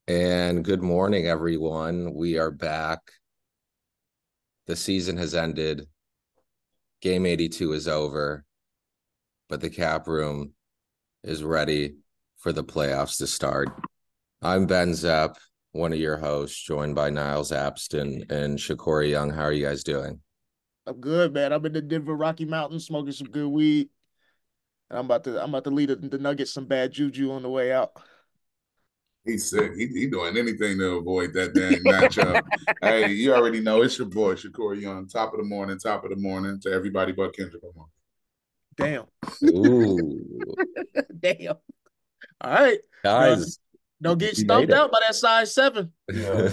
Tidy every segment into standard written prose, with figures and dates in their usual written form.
And good morning, everyone. We are back. The season has ended. Game 82 is over, but the cap room is ready for the playoffs to start. I'm Ben Zepp, one of your hosts, joined by Niles Apston and Shakori Young. How are you guys doing? I'm good, man. I'm in the Denver Rocky Mountains smoking some good weed. And I'm about to lead the Nuggets some bad juju on the way out. He's sick. He doing anything to avoid that dang matchup. Hey, you already know it's your boy Shakur Young. Top of the morning to everybody but Kendrick Lamar. Damn. Ooh, Damn. All right. No, guys, don't get we made stomped it. out by that size 7. Yeah.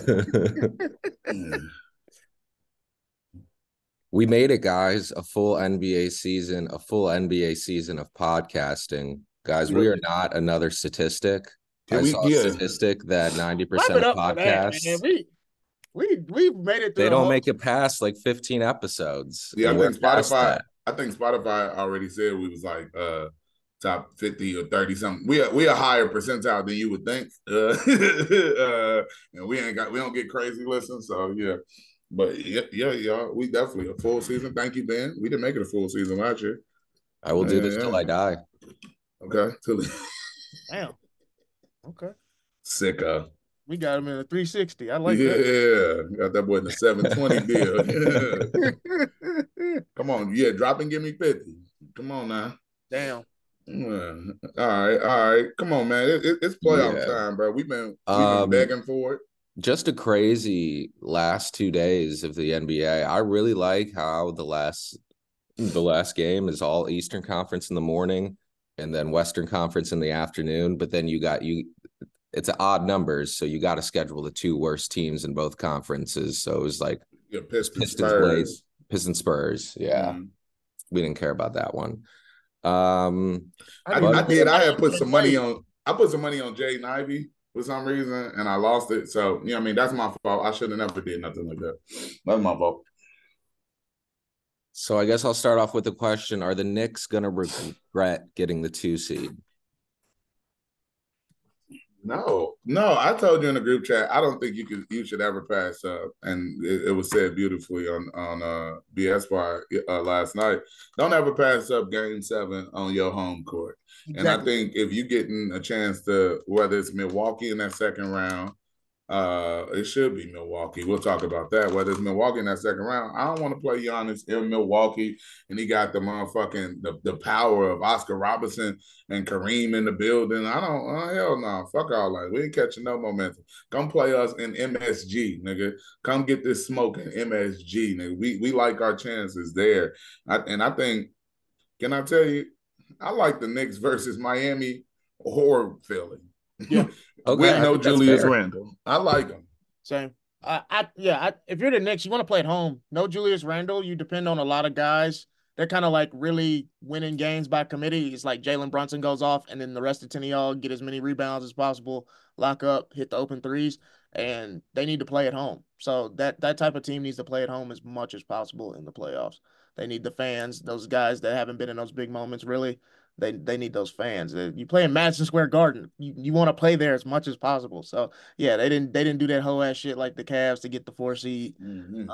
We made it, guys. A full NBA season, a full NBA season of podcasting. Guys, we are not another statistic. Can I we? saw a Yeah. statistic that Clap 90% it of up for that, man. podcasts, We made it through they the don't whole. make it past like 15 episodes, Yeah, and I we're think past Spotify. that. I think Spotify already said we was like top 50 or 30 something. We a higher percentile than you would think. And we don't get crazy listens. So yeah. But yeah, we definitely a full season. Thank you, Ben. We didn't make it a full season last year. I will do this till Yeah. I die. Okay. Damn. Okay. Sicko. We got him in a 360. I like that. Yeah. Got that boy in the 720 bill. Yeah. Come on. Yeah, drop and give me 50. Come on now. Damn. Yeah. All right. Come on, man. It's playoff Yeah. time, bro. We've been begging for it. Just a crazy last 2 days of the NBA. I really like how the last game is all Eastern Conference in the morning and then Western Conference in the afternoon. But then it's odd numbers, so you got to schedule the two worst teams in both conferences. So it was like Yeah, Pistons Pistons Blade, Spurs. Pistons Spurs. Yeah, Mm. we didn't care about that one. I I, didn't I even know did. I anybody had put even some money played. on. I put some money on Jaden Ivey for some reason, and I lost it. So I mean, that's my fault. I should have never did nothing like that. That's my fault. So I guess I'll start off with the question: are the Knicks gonna regret getting the 2 seed? No. I told you in the group chat. I don't think you should ever pass up, and it was said beautifully on BSY last night. Don't ever pass up Game 7 on your home court. And I Exactly. think if you're getting a chance to, whether it's Milwaukee in that second round. It should be Milwaukee. We'll talk about that. Whether it's Milwaukee in that second round, I don't want to play Giannis in Milwaukee, and he got the motherfucking the power of Oscar Robertson and Kareem in the building. I don't. Oh, hell no. Fuck all that. We ain't catching no momentum. Come play us in MSG, nigga. Come get this smoke in MSG, nigga. We like our chances there. I think. Can I tell you? I like the Knicks versus Miami or Philly. Yeah. Okay, With I no think that's Julius fair. Randle. I like him. Same. If you're the Knicks, you want to play at home. No Julius Randle. You depend on a lot of guys. They're kind of like really winning games by committee. It's like Jalen Brunson goes off, and then the rest of 10 of y'all get as many rebounds as possible, lock up, hit the open threes, and they need to play at home. So that type of team needs to play at home as much as possible in the playoffs. They need the fans, those guys that haven't been in those big moments really. They need those fans. You play in Madison Square Garden. You want to play there as much as possible. So yeah, they didn't do that whole ass shit like the Cavs to get the 4 seed. Mm-hmm.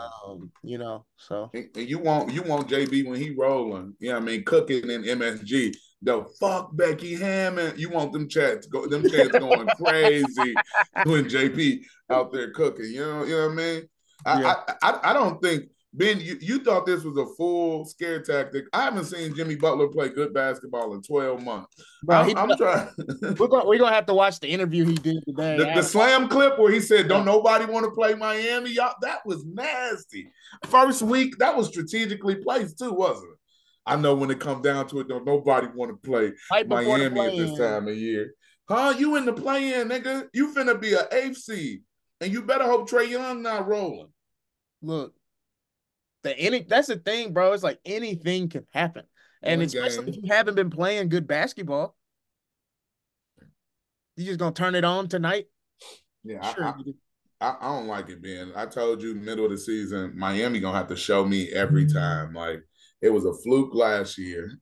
So And you want JB when he rolling, you know what I mean, cooking in MSG. The fuck Becky Hammond. You want them chats going crazy when JP out there cooking. You know what I mean? yeah, I don't think Ben, you thought this was a full scare tactic. I haven't seen Jimmy Butler play good basketball in 12 months. bro, I'm trying. we're gonna have to watch the interview he did today. The slam clip where he said, Yeah. "Don't nobody want to play Miami." Y'all, that was nasty. First week, that was strategically placed too, wasn't it? I know when it comes down to it, don't nobody want to play Right before the Miami at this play-in. time of year. Huh? You in the play-in, nigga? You finna be an eighth seed, and you better hope Trae Young not rolling. Look, that's the thing, bro. It's like anything can happen, and One especially if game. you haven't been playing good basketball, you just gonna turn it on tonight. Yeah, Sure, you do. I don't like it, Ben. I told you middle of the season, Miami gonna have to show me every time. Like it was a fluke last year.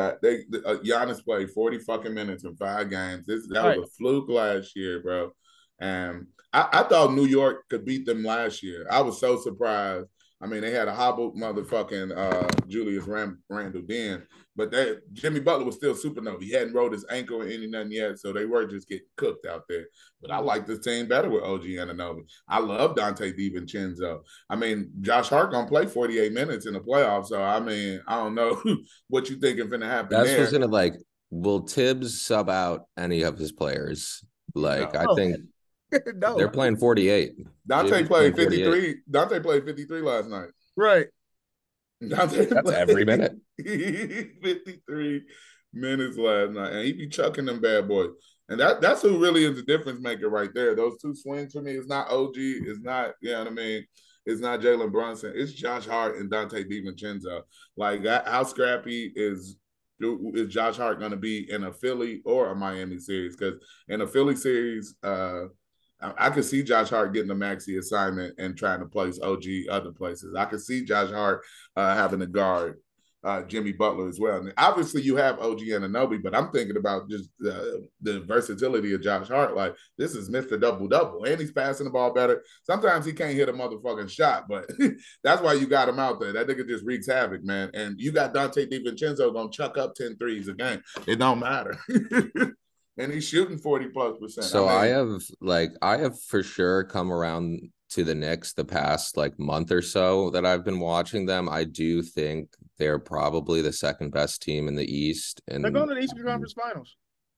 Giannis played 40 fucking minutes in 5 games. That All right. was a fluke last year, bro. And I thought New York could beat them last year. I was so surprised. I mean, they had a hobbled motherfucking Julius Randle then, but Jimmy Butler was still supernova. He hadn't rolled his ankle or nothing yet, so they were just getting cooked out there. But I like this team better with OG Anunoby. I love Dante DiVincenzo. I mean, Josh Hart gonna play 48 minutes in the playoffs, so I mean, I don't know what you think is gonna happen That's there. what's gonna like. Will Tibbs sub out any of his players? Like, No. I think No. they're playing 48. Dante Jim's played playing 53. Dante played 53 last night. Right. Dante That's played every minute. 53 minutes last night, and he be chucking them bad boys. And that's who really is the difference maker right there. Those two swings for me, it's not OG, it's not, you know what I mean? It's not Jalen Brunson. It's Josh Hart and Dante DiVincenzo. Like, how scrappy is Josh Hart going to be in a Philly or a Miami series? Because in a Philly series, I could see Josh Hart getting a maxi assignment and trying to place OG other places. I could see Josh Hart having to guard Jimmy Butler as well. And obviously, you have OG Anunoby, but I'm thinking about just the versatility of Josh Hart. Like, this is Mr. Double-Double, and he's passing the ball better. Sometimes he can't hit a motherfucking shot, but that's why you got him out there. That nigga just wreaks havoc, man. And you got Dante DiVincenzo going to chuck up 10 threes a game. It don't matter. And he's shooting 40+%. So I have for sure come around to the Knicks the past like month or so that I've been watching them. I do think they're probably the second best team in the East. And they're going to the Eastern Conference Finals.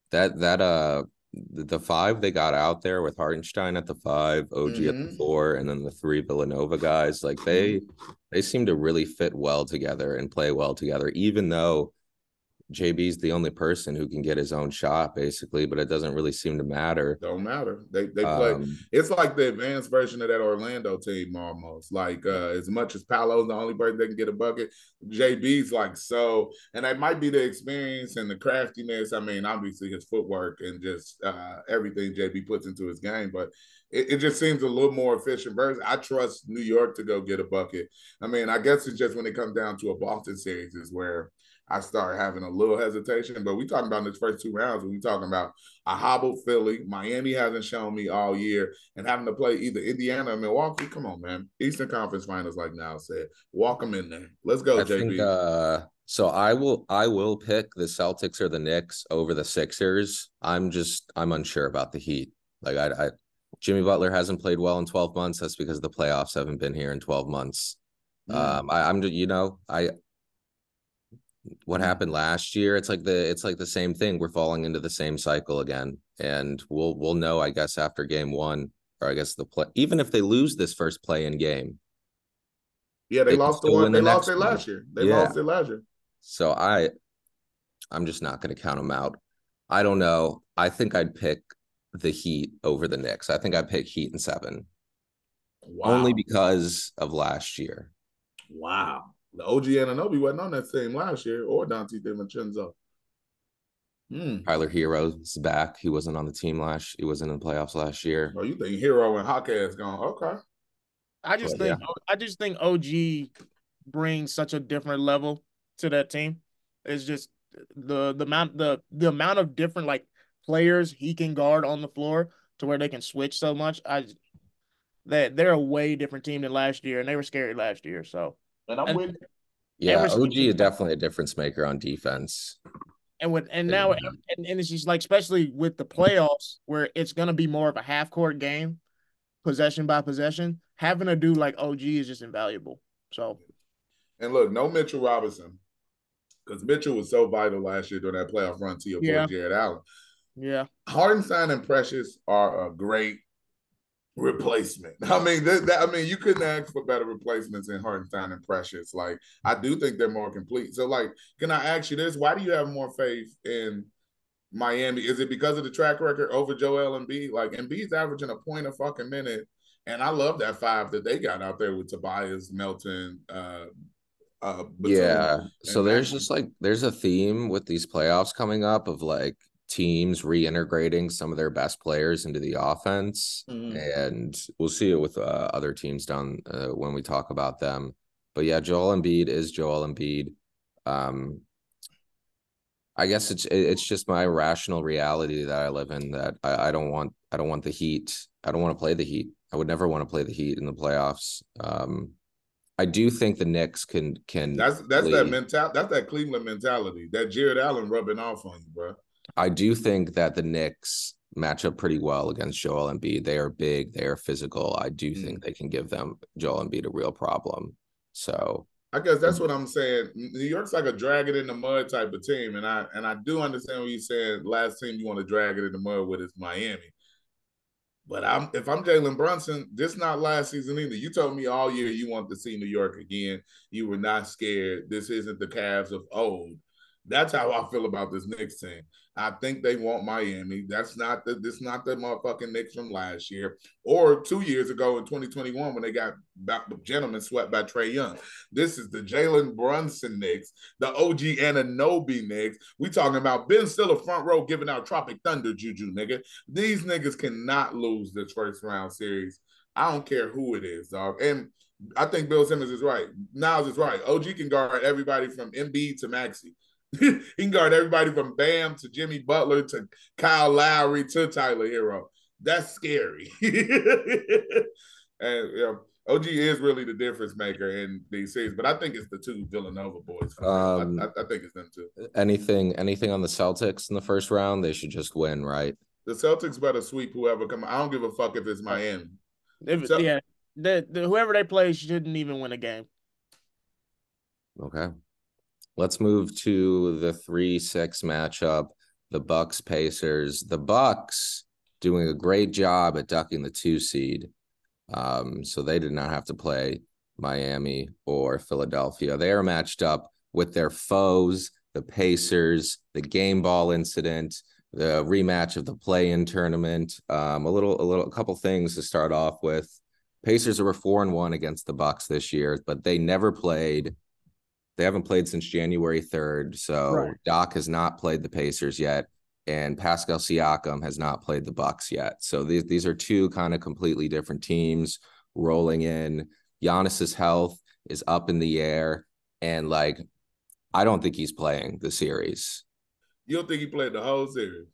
The five they got out there with Hartenstein at the 5, OG at the 4, and then the 3 Villanova guys, like they seem to really fit well together and play well together, even though JB's the only person who can get his own shot, basically, but it doesn't really seem to matter. Don't matter. They play. It's like the advanced version of that Orlando team almost. Like as much as Paolo's the only person that can get a bucket, JB's like so, and that might be the experience and the craftiness. I mean, obviously his footwork and just everything JB puts into his game, but it just seems a little more efficient version. I trust New York to go get a bucket. I mean, I guess it's just when it comes down to a Boston series is where I start having a little hesitation, but we talking about in this first 2 rounds, we talking about a hobbled Philly. Miami hasn't shown me all year, and having to play either Indiana or Milwaukee. Come on, man. Eastern Conference Finals, like Niall said. Walk them in there. Let's go, JB. So I will pick the Celtics or the Knicks over the Sixers. I'm unsure about the Heat. Like Jimmy Butler hasn't played well in 12 months. That's because the playoffs haven't been here in 12 months. What happened last year? It's like the same thing. We're falling into the same cycle again, and we'll know, I guess, after game 1, or I guess even if they lose this first play-in game. Yeah, they lost the one. They lost it last year. They lost it last year. So I'm just not going to count them out. I don't know. I think I'd pick the Heat over the Knicks. I think I'd pick Heat in 7. Wow. Only because of last year. Wow. The OG Anunoby wasn't on that team last year, or Dante DiVincenzo. Tyler Hero is back. He wasn't on the team He wasn't in the playoffs last year. Oh, you think Hero and Hawkeye gone? Okay. I just think OG brings such a different level to that team. It's just the amount of different like players he can guard on the floor to where they can switch so much. They're a way different team than last year, and they were scary last year. So. And I'm with. Yeah, OG is definitely a difference maker on defense. And it's just like, especially with the playoffs where it's gonna be more of a half court game, possession by possession, having to do like OG is just invaluable. So, and look, no Mitchell Robinson, because Mitchell was so vital last year during that playoff run to your boy Jared Allen. Yeah, Hartenstein and Precious are a great replacement. I mean, you couldn't ask for better replacements in Hartenstein and Precious. Like, I do think they're more complete. So, like, can I ask you this? Why do you have more faith in Miami? Is it because of the track record over Joel Embiid? Like, Embiid's averaging a point a fucking minute, and I love that 5 that they got out there with Tobias, Melton, yeah. So there's a theme with these playoffs coming up of like teams reintegrating some of their best players into the offense, and we'll see it with other teams down when we talk about them. But yeah, Joel Embiid is Joel Embiid. I guess it's just my rational reality that I live in, that I don't want I don't want the Heat. I don't want to play the Heat. I would never want to play the Heat in the playoffs. I do think the Knicks can. That's that mentality. That's that Cleveland mentality. That Jared Allen rubbing off on you, bro. I do think that the Knicks match up pretty well against Joel Embiid. They are big. They are physical. I do think they can give them Joel Embiid a real problem. So I guess that's what I'm saying. New York's like a drag it in the mud type of team, and I do understand what you said. Last team you want to drag it in the mud with is Miami. But if I'm Jalen Brunson, this not last season either. You told me all year you want to see New York again. You were not scared. This isn't the Cavs of old. That's how I feel about this Knicks team. I think they want Miami. This not the motherfucking Knicks from last year or 2 years ago in 2021 when they got gentlemen swept by Trae Young. This is the Jalen Brunson Knicks, the OG Anunoby Knicks. We talking about Ben Stiller front row giving out Tropic Thunder juju, nigga. These niggas cannot lose this first round series. I don't care who it is, dog. And I think Bill Simmons is right. Niles is right. OG can guard everybody from Embiid to Maxey. He can guard everybody from Bam to Jimmy Butler to Kyle Lowry to Tyler Hero. That's scary. And OG is really the difference maker in these series, but I think it's the two Villanova boys. I think it's them too. Anything on the Celtics in the first round? They should just win, right? The Celtics better sweep whoever come. I don't give a fuck if it's Miami. Whoever they play shouldn't even win a game. Okay. Let's move to the 3-6 matchup, the Bucks Pacers. The Bucks doing a great job at ducking the 2 seed. So they did not have to play Miami or Philadelphia. They are matched up with their foes, the Pacers, the game ball incident, the rematch of the play-in tournament. A couple things to start off with. Pacers were 4-1 against the Bucks this year, but they never played. They haven't played since January 3rd. So right. Doc has not played the Pacers yet, and Pascal Siakam has not played the Bucks yet. So these are two kind of completely different teams rolling in. Giannis's health is up in the air, and I don't think he's playing the series. You don't think he played the whole series?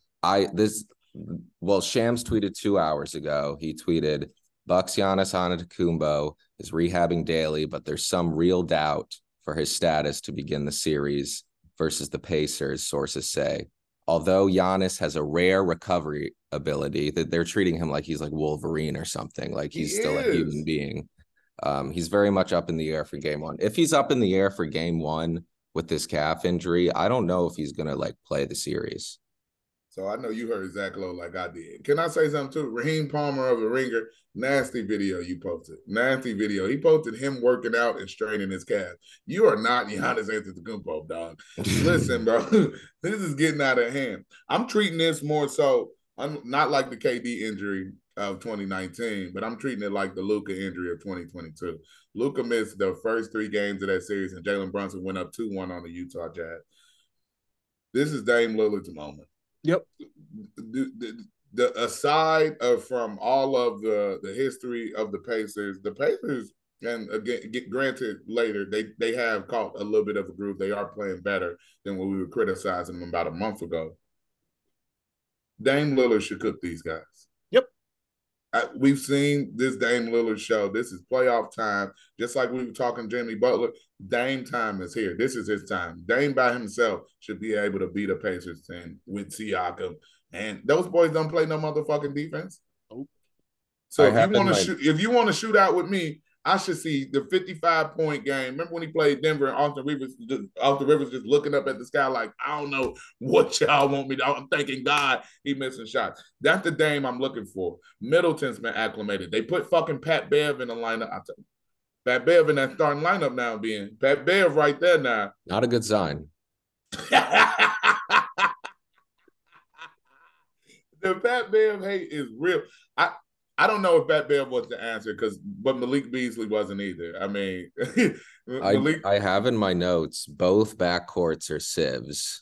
Shams tweeted 2 hours ago. He tweeted, Bucks Giannis Antetokounmpo is rehabbing daily, but there's some real doubt for his status to begin the series versus the Pacers, sources say. Although Giannis has a rare recovery ability, that they're treating him like he's like Wolverine or something, like he's still a human being. He's very much up in the air for game one. If he's up in the air for game one with this calf injury, I don't know if he's going to play the series. So I know you heard Zach Lowe like I did. Can I say something too? Raheem Palmer of The Ringer, nasty video you posted. Nasty video. He posted him working out and straining his calf. You are not Giannis Antetokounmpo, dog. Listen, bro, this is getting out of hand. I'm treating this more so, not like the KD injury of 2019, but I'm treating it like the Luka injury of 2022. Luka missed the first 3 games of that series, and Jalen Brunson went up 2-1 on the Utah Jazz. This is Dame Lillard's moment. Yep. The aside from all of the history of the Pacers, and again, granted later, they have caught a little bit of a groove. They are playing better than when we were criticizing them about a month ago. Dame Lillard should cook these guys. Yep. We've seen this Dame Lillard show. This is playoff time. Just like we were talking Jimmy Butler, Dame time is here. This is his time. Dame by himself should be able to beat a Pacers team with Siakam. And those boys don't play no motherfucking defense. So if you want to shoot out with me, I should see the 55-point game. Remember when he played Denver and Austin Rivers just looking up at the sky like, I don't know what y'all want me to. I'm thanking God he missing shots. That's the Dame I'm looking for. Middleton's been acclimated. They put fucking Pat Bev in the lineup. Pat Bev in that starting lineup now being. Pat Bev right there now. Not a good sign. The Pat Bev hate is real. I don't know if Pat Bev was the answer but Malik Beasley wasn't either. I mean, I have in my notes both backcourts are sieves.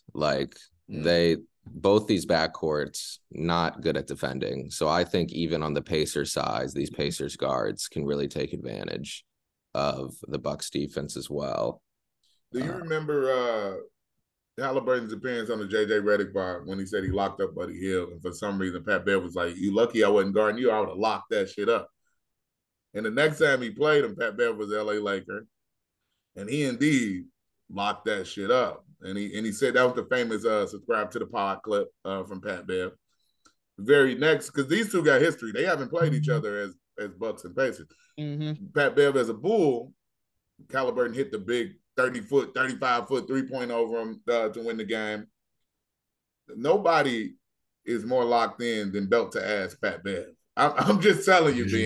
Both these backcourts not good at defending. So I think even on the Pacers side, these Pacers guards can really take advantage of the Bucks defense as well. Do you remember Halliburton's appearance on the JJ Redick bar when he said he locked up Buddy Hield, and for some reason Pat Bev was like, "You lucky I wasn't guarding you. I would have locked that shit up." And the next time he played him, Pat Bev was LA Laker, and he indeed locked that shit up. And he said that was the famous subscribe to the pod clip from Pat Bev. Very next, because these two got history. They haven't played each other as Bucks and Pacers. Mm-hmm. Pat Bev as a Bull, Halliburton hit the big 30-foot, 35-foot three-point over him to win the game. Nobody is more locked in than belt to ass Pat Bev. I'm just telling you,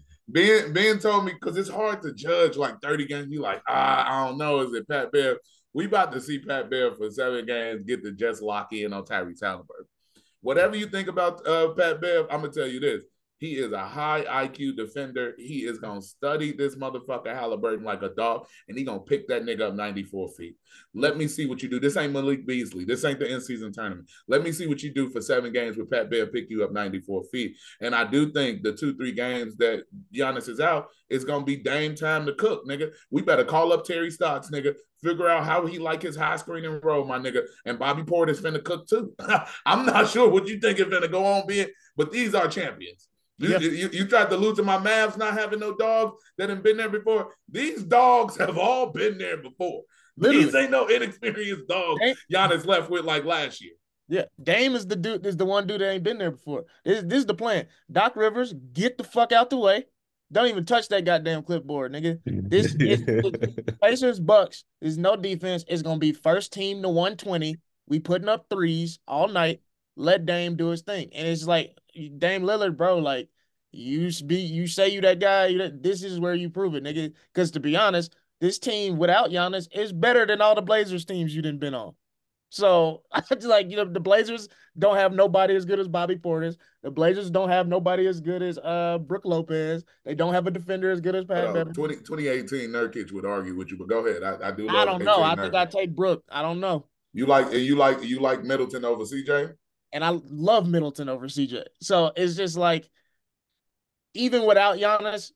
Ben told me, because it's hard to judge like 30 games. You like, I don't know. Is it Pat Bev? We about to see Pat Bev for 7 games get to just lock in on Tyrese Halliburton. Whatever you think about Pat Bev, I'm going to tell you this. He is a high IQ defender. He is going to study this motherfucker Halliburton like a dog, and he going to pick that nigga up 94 feet. Let me see what you do. This ain't Malik Beasley. This ain't the in-season tournament. Let me see what you do for 7 games with Pat Bev pick you up 94 feet. And I do think the 2-3 games that Giannis is out, it's going to be Dame time to cook, nigga. We better call up Terry Stotts, nigga. Figure out how he like his high screen and roll, my nigga. And Bobby Portis finna cook too. I'm not sure what you think is finna go on, Ben, but these are champions. You tried to allude to my Mavs not having no dogs that have been there before. These dogs have all been there before. Literally. These ain't no inexperienced dogs Giannis left with like last year. Yeah, Dame is the one dude that ain't been there before. This is the plan. Doc Rivers, get the fuck out the way. Don't even touch that goddamn clipboard, nigga. This Pacers Bucks is no defense. It's gonna be first team to 120. We putting up threes all night. Let Dame do his thing. And it's like Dame Lillard, bro, like you say you that guy, this is where you prove it, nigga. Because to be honest, this team without Giannis is better than all the Blazers teams you done been on. So like, the Blazers don't have nobody as good as Bobby Portis. The Blazers don't have nobody as good as Brook Lopez. They don't have a defender as good as Pat Beverly. 2018 Nurkic would argue with you, but go ahead. I do love I don't know. I think I take Brook. I don't know. You like Middleton over CJ? And I love Middleton over CJ. So it's just like, even without Giannis,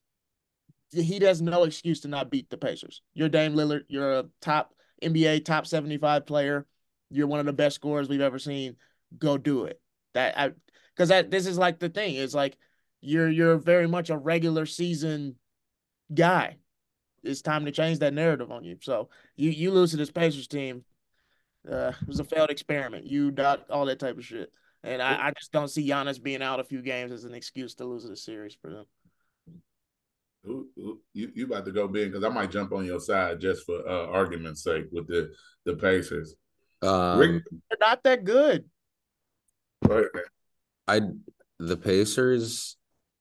he has no excuse to not beat the Pacers. You're Dame Lillard. You're a top NBA top 75 player. You're one of the best scorers we've ever seen. Go do it. This is like the thing. It's like you're very much a regular season guy. It's time to change that narrative on you. So you lose to this Pacers team. It was a failed experiment. All that type of shit. And I just don't see Giannis being out a few games as an excuse to lose the series for them. You about to go big, because I might jump on your side just for argument's sake with the Pacers. They're not that good. The Pacers,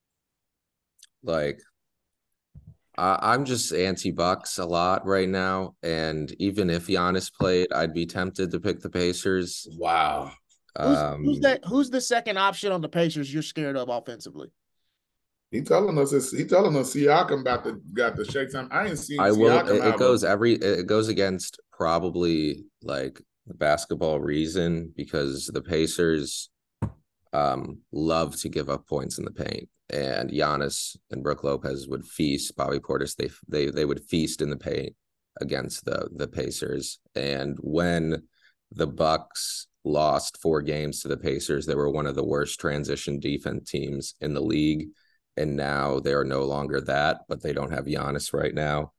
like, I'm just anti-Bucks a lot right now, and even if Giannis played, I'd be tempted to pick the Pacers. Wow. Who's the second option on the Pacers you're scared of offensively? He telling us Siakam got the shake time. I ain't seen Siakam. It goes against probably like the basketball reason, because the Pacers love to give up points in the paint, and Giannis and Brook Lopez would feast. Bobby Portis, they would feast in the paint against the Pacers. And when the Bucks lost 4 games to the Pacers, they were one of the worst transition defense teams in the league. And now they are no longer that, but they don't have Giannis right now.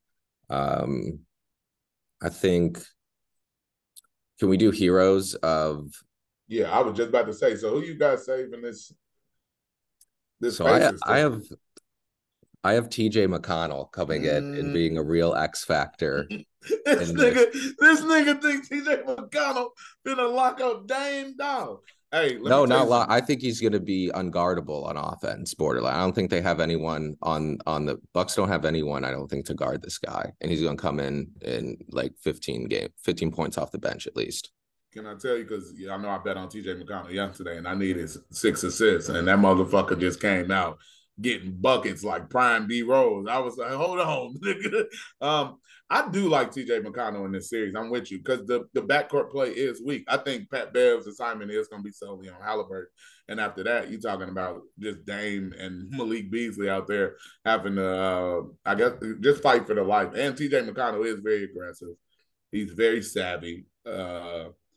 I think, can we do heroes of? Yeah, I was just about to say. So who you guys saving this? So I have TJ McConnell coming in and being a real X factor. This nigga thinks TJ McConnell gonna lock up Dame, dog. Hey, I think he's going to be unguardable on offense, borderline. I don't think they have anyone on the Bucks. Don't have anyone, I don't think, to guard this guy, and he's going to come in like 15 points off the bench at least. Can I tell you, because I know I bet on TJ McConnell yesterday, and I needed 6 assists, and that motherfucker just came out getting buckets like Prime D Rose. I was like, hold on, nigga. I do like TJ McConnell in this series. I'm with you, because the backcourt play is weak. I think Pat Bev's assignment is going to be solely on Halliburton. And after that, you're talking about just Dame and Malik Beasley out there having to, I guess, just fight for their life. And TJ McConnell is very aggressive. He's very savvy.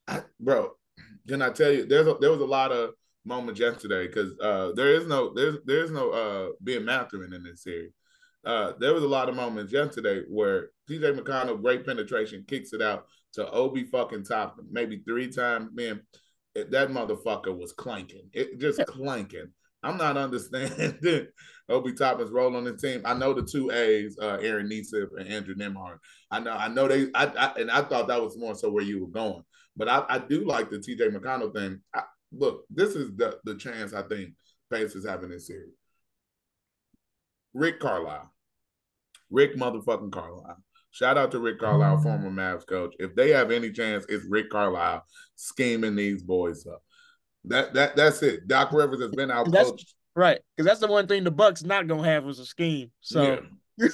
Bro, can I tell you? There was a lot of moments yesterday because there's no being masculine in this series. There was a lot of moments yesterday where T.J. McConnell, great penetration, kicks it out to Obi fucking Toppin maybe 3 times. Man, that motherfucker was clanking. It just clanking. I'm not understanding Obi Toppin's role on the team. I know the 2 A's, Aaron Nesip and Andrew Nembhard. I know they. And I thought that was more so where you were going. But I do like the TJ McConnell thing. Look, this is the chance I think Pacers have in this series. Rick Carlisle. Rick motherfucking Carlisle. Shout out to Rick Carlisle, former Mavs coach. If they have any chance, it's Rick Carlisle scheming these boys up. That's it. Doc Rivers has been out coached. Right. Because that's the one thing the Bucks not gonna have was a scheme. So yeah.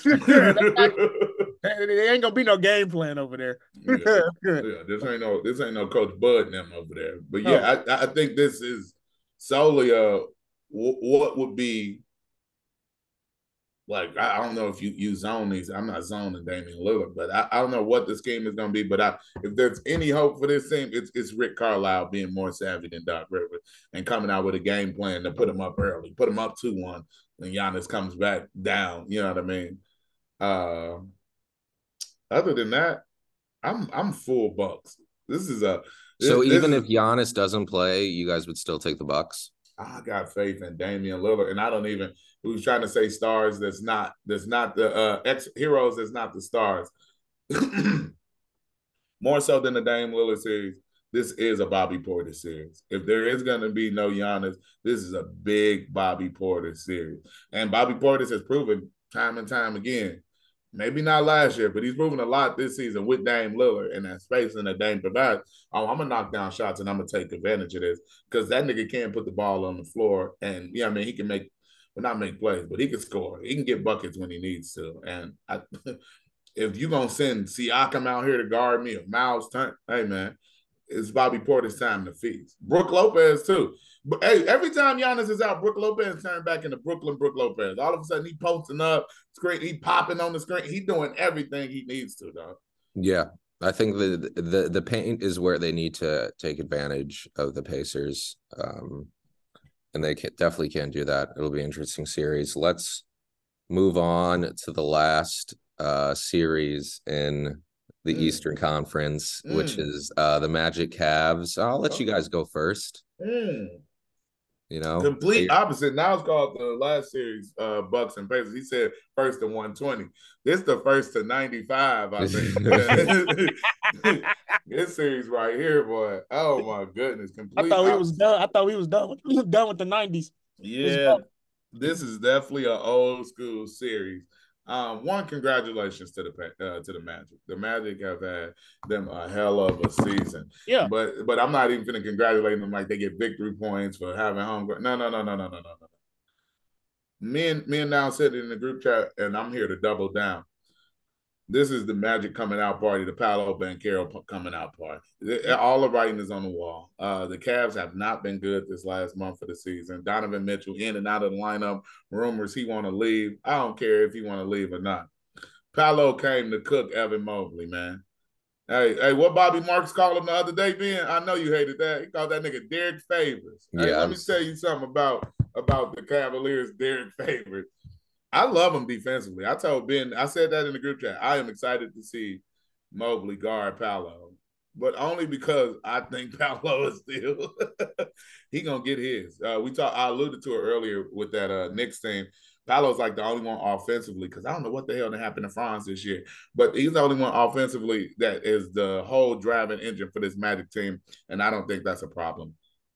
there ain't gonna be no game plan over there. This ain't no Coach Bud and them over there. But yeah, I think this is solely what would be like. I don't know if you zone these. I'm not zoning Damian Lillard, but I don't know what the scheme is gonna be. But if there's any hope for this team, it's Rick Carlisle being more savvy than Doc Rivers and coming out with a game plan to put him up early, put him up 2-1, and Giannis comes back down. You know what I mean? Other than that, I'm full Bucks. Even if Giannis doesn't play, you guys would still take the Bucks. I got faith in Damian Lillard, and I don't even. We was trying to say stars. That's not the ex heroes. That's not the stars. More so than the Dame Lillard series, this is a Bobby Portis series. If there is going to be no Giannis, this is a big Bobby Portis series, and Bobby Portis has proven time and time again. Maybe not last year, but he's proven a lot this season with Dame Lillard and that spacing that Dame provides. Oh, I'm going to knock down shots and I'm going to take advantage of this because that nigga can't put the ball on the floor. And, yeah, I mean, he can not make plays, but he can score. He can get buckets when he needs to. And if you're going to send Siakam out here to guard me or Miles Turner, hey, man, it's Bobby Portis' time to feast. Brook Lopez, too. But hey, every time Giannis is out, Brook Lopez turned back into Brook Lopez. All of a sudden, he posting up, screen, he popping on the screen. He doing everything he needs to, dog. Yeah, I think the paint is where they need to take advantage of the Pacers, and they definitely can do that. It'll be an interesting series. Let's move on to the last series in the Eastern Conference, which is the Magic Cavs. I'll let you guys go first. You know, complete opposite. Now it's called the last series, Bucks and Pacers. He said first to 120. This the first to 95, I think. This series right here, boy. Oh my goodness. Complete. I thought we was done with the 90s. Yeah. This is definitely an old school series. One, congratulations to the Magic. The Magic have had them a hell of a season. Yeah. But I'm not even going to congratulate them like they get victory points for having home. No. Me and now sitting in the group chat, and I'm here to double down. This is the Magic coming out party, the Paolo Banchero coming out party. All the writing is on the wall. The Cavs have not been good this last month of the season. Donovan Mitchell in and out of the lineup. Rumors he want to leave. I don't care if he want to leave or not. Paolo came to cook Evan Mobley, man. Hey, what Bobby Marks called him the other day, Ben? I know you hated that. He called that nigga Derek Favors. Hey, let me tell you something about the Cavaliers, Derek Favors. I love him defensively. I told Ben, I said that in the group chat. I am excited to see Mobley guard Paolo, but only because I think Paolo is still he gonna get his. I alluded to it earlier with that Knicks team. Paolo's like the only one offensively because I don't know what the hell happened to Franz this year, but he's the only one offensively that is the whole driving engine for this Magic team, and I don't think that's a problem.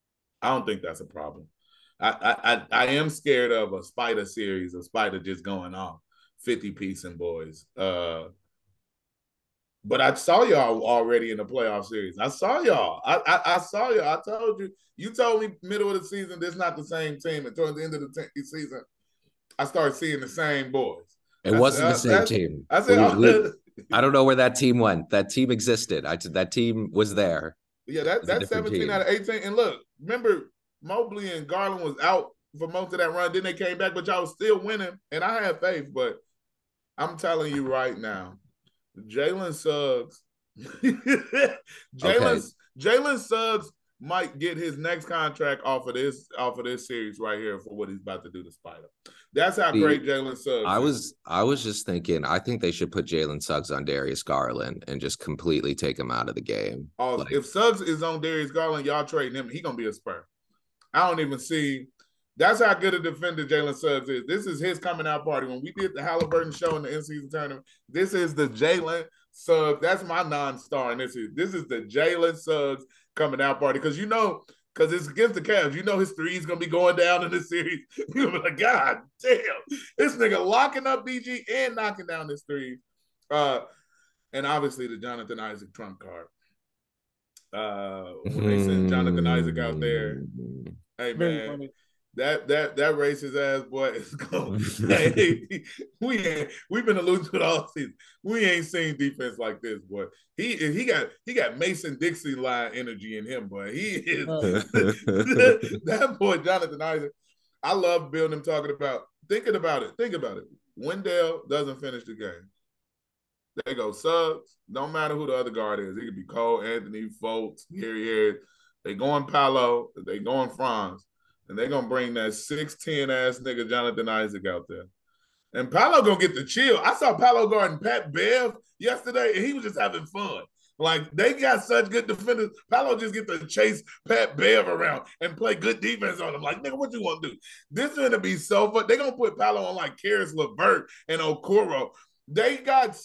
I am scared of a Spider series, a Spider just going off 50-piecing boys. But I saw y'all already in the playoff series. I saw y'all. I saw y'all. I told you. You told me middle of the season, this is not the same team. And towards the end of the season, I started seeing the same boys. It wasn't the same team. I said, I don't know where that team went. That team existed. That team was there. Yeah, that's 17 team. Out of 18. And look, remember, Mobley and Garland was out for most of that run. Then they came back, but y'all was still winning. And I had faith, but I'm telling you right now, Jalen Suggs, Jalen Suggs might get his next contract off of this series right here for what he's about to do to Spider. That's how great Jalen Suggs is. I was just thinking, I think they should put Jalen Suggs on Darius Garland and just completely take him out of the game. Oh, if Suggs is on Darius Garland, y'all trading him, he gonna be a Spur. I don't even see. That's how good a defender Jalen Suggs is. This is his coming out party. When we did the Halliburton show in the in-season tournament, this is the Jalen Suggs. That's my non-star, and this is the Jalen Suggs coming out party because it's against the Cavs. His three is gonna be going down in this series. You're gonna be like, God damn, this nigga locking up BG and knocking down this three. And obviously the Jonathan Isaac trump card. When they send Jonathan Isaac out there, hey man. That racist ass boy is going. Hey, we've been alluding to it all season. We ain't seen defense like this, boy. He got Mason Dixie line energy in him, boy. He is that boy Jonathan Isaac. I love building him talking about thinking about it. Think about it. Wendell doesn't finish the game. They go Suggs. Don't matter who the other guard is. It could be Cole, Anthony, Fultz, Gary Harris. They going Paolo. They going Franz. And they're going to bring that 6'10" ass nigga Jonathan Isaac out there. And Paolo going to get the chill. I saw Paolo guarding Pat Bev yesterday, and he was just having fun. Like, they got such good defenders. Paolo just get to chase Pat Bev around and play good defense on him. Like, nigga, what you want to do? This is going to be so fun. They're going to put Paolo on, like, Karis LeVert and Okoro. They got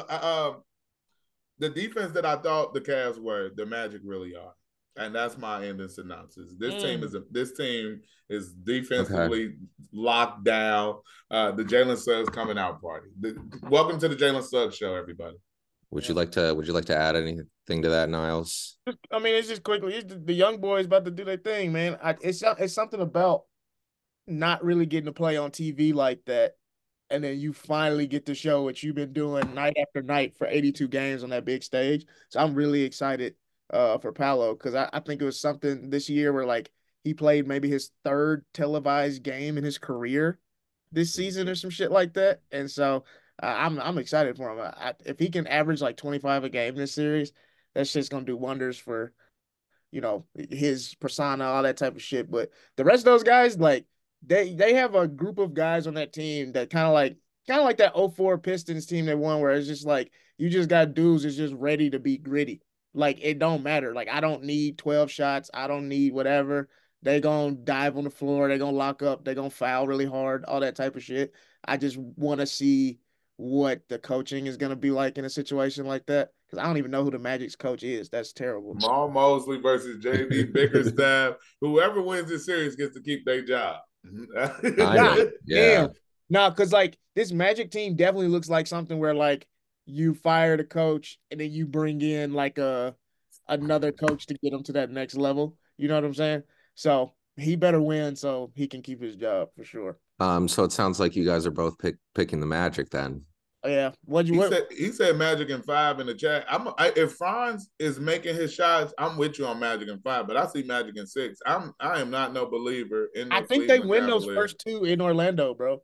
the defense that I thought the Cavs were, the Magic really are. And that's my ending synopsis. This team is defensively locked down. The Jalen Suggs coming out party. Welcome to the Jalen Suggs show, everybody. Would you like to add anything to that, Niles? I mean, it's just quickly. The young boys about to do their thing, man. It's something about not really getting to play on TV like that, and then you finally get to show what you've been doing night after night for 82 games on that big stage. So I'm really excited for Paolo, because I think it was something this year where like he played maybe his third televised game in his career this season or some shit like that, and so I'm excited for him. If he can average like 25 a game this series, that's just gonna do wonders for his persona, all that type of shit. But the rest of those guys, like they have a group of guys on that team that kind of like that '04 Pistons team they won, where it's just like you just got dudes that's just ready to be gritty. Like, it don't matter. Like, I don't need 12 shots. I don't need whatever. They gonna dive on the floor. They gonna lock up. They gonna foul really hard, all that type of shit. I just want to see what the coaching is gonna be like in a situation like that, because I don't even know who the Magic's coach is. That's terrible. Jamal Mosley versus JB Bickerstaff. Whoever wins this series gets to keep their job. Yeah. Damn. No, because like this Magic team definitely looks like something where like you fire the coach and then you bring in like another coach to get him to that next level. You know what I'm saying? So he better win so he can keep his job for sure. So it sounds like you guys are both picking the Magic then. Yeah. He said Magic in 5 in the chat. If Franz is making his shots, I'm with you on Magic in 5, but I see Magic in 6. I am not no believer in. I think they win those first two in Orlando, bro.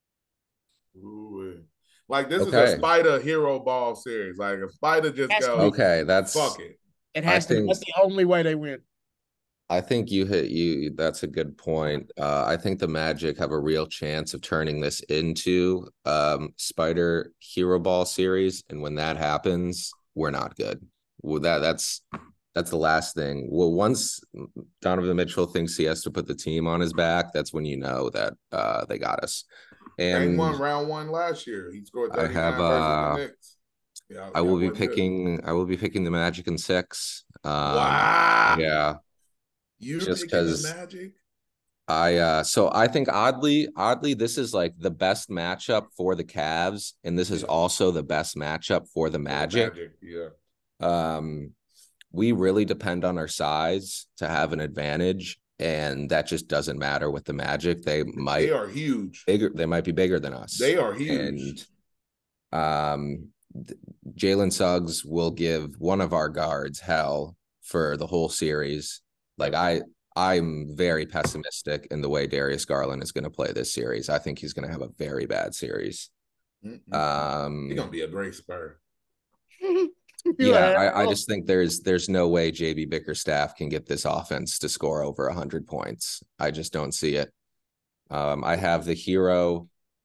Ooh. Like, this is a Spider hero ball series. Like, if Spider just goes, okay, fuck it. It has to. That's the only way they win. I think that's a good point. I think the Magic have a real chance of turning this into Spider hero ball series, and when that happens, we're not good. Well, that's the last thing. Well, once Donovan Mitchell thinks he has to put the team on his back, that's when you know that they got us. And he won round 1 last year. He scored 39 versus the Knicks. Yeah, I will be picking the Magic in 6. Wow. Yeah. You're just picking the Magic? So I think oddly, this is like the best matchup for the Cavs, and this is also the best matchup for the Magic. Yeah. We really depend on our size to have an advantage. And that just doesn't matter with the Magic. They are huge. They might be bigger than us. They are huge. And Jalen Suggs will give one of our guards hell for the whole series. Like, I'm very pessimistic in the way Darius Garland is going to play this series. I think he's going to have a very bad series. He's going to be a great Spur. Yeah, I just think there's no way JB Bickerstaff can get this offense to score over 100 points. I just don't see it. I have the hero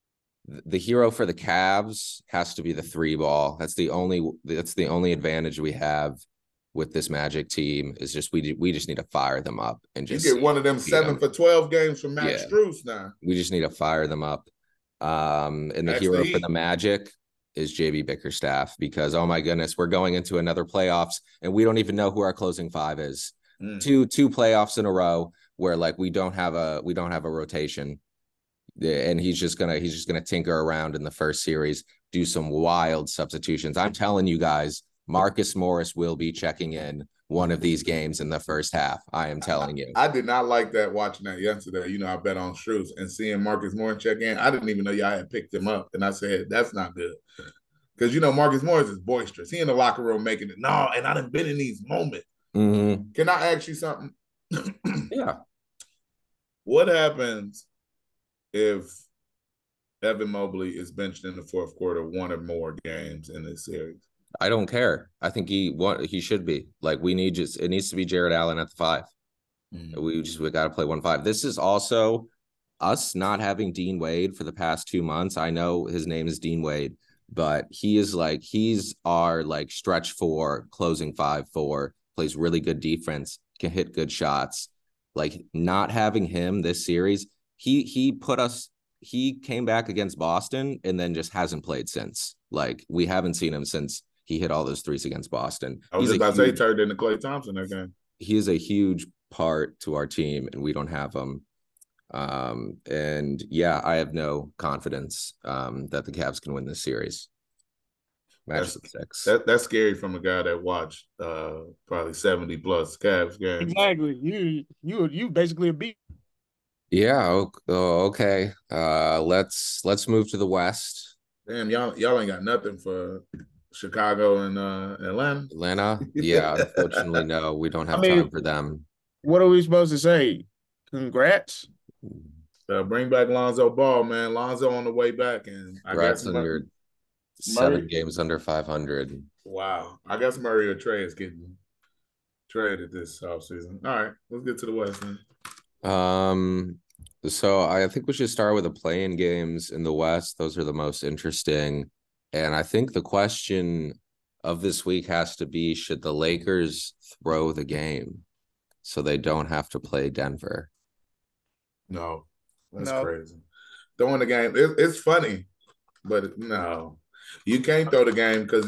for the Cavs has to be the three ball. That's the only advantage we have with this Magic team is just we just need to fire them up and just get one of them 7 for 12 games from Max Strus now. We just need to fire them up. And the hero for the Magic is JB Bickerstaff because oh my goodness, we're going into another playoffs and we don't even know who our closing five is. Two playoffs in a row where like we don't have a rotation. And he's just gonna tinker around in the first series, do some wild substitutions. I'm telling you guys, Marcus Morris will be checking in one of these games in the first half. I am telling you. I did not like that watching that yesterday. You know, I bet on Strus and seeing Marcus Morris check in. I didn't even know y'all had picked him up. And I said, that's not good. Because, you know, Marcus Morris is boisterous. He in the locker room making it. No, and I done been in these moments. Mm-hmm. Can I ask you something? Yeah. What happens if Evan Mobley is benched in the fourth quarter one or more games in this series? I don't care. I think he should be. Like it needs to be Jared Allen at the 5. We got to play 1-5. This is also us not having Dean Wade for the past 2 months. I know his name is Dean Wade, but he's our like stretch 4, closing 5-4, plays really good defense, can hit good shots. Like not having him this series, he came back against Boston and then just hasn't played since. Like we haven't seen him since he hit all those threes against Boston. I was about to say he turned into Klay Thompson again. He is a huge part to our team, and we don't have him. And yeah, I have no confidence that the Cavs can win this series. Match 6. That's scary from a guy that watched probably 70 plus Cavs games. Exactly. You basically a beat. Yeah. Okay. Let's move to the West. Damn, y'all ain't got nothing for Chicago and Atlanta. Atlanta, yeah. Unfortunately, no, we don't have time for them. What are we supposed to say? Congrats. Bring back Lonzo Ball, man. Lonzo on the way back, and congrats on your 7 games under 500. Wow, I guess Murray or Trey is getting traded this offseason. All right, let's get to the West then. So I think we should start with the play-in games in the West. Those are the most interesting. And I think the question of this week has to be, should the Lakers throw the game so they don't have to play Denver? No, that's crazy. Throwing the game, it's funny, but no. You can't throw the game because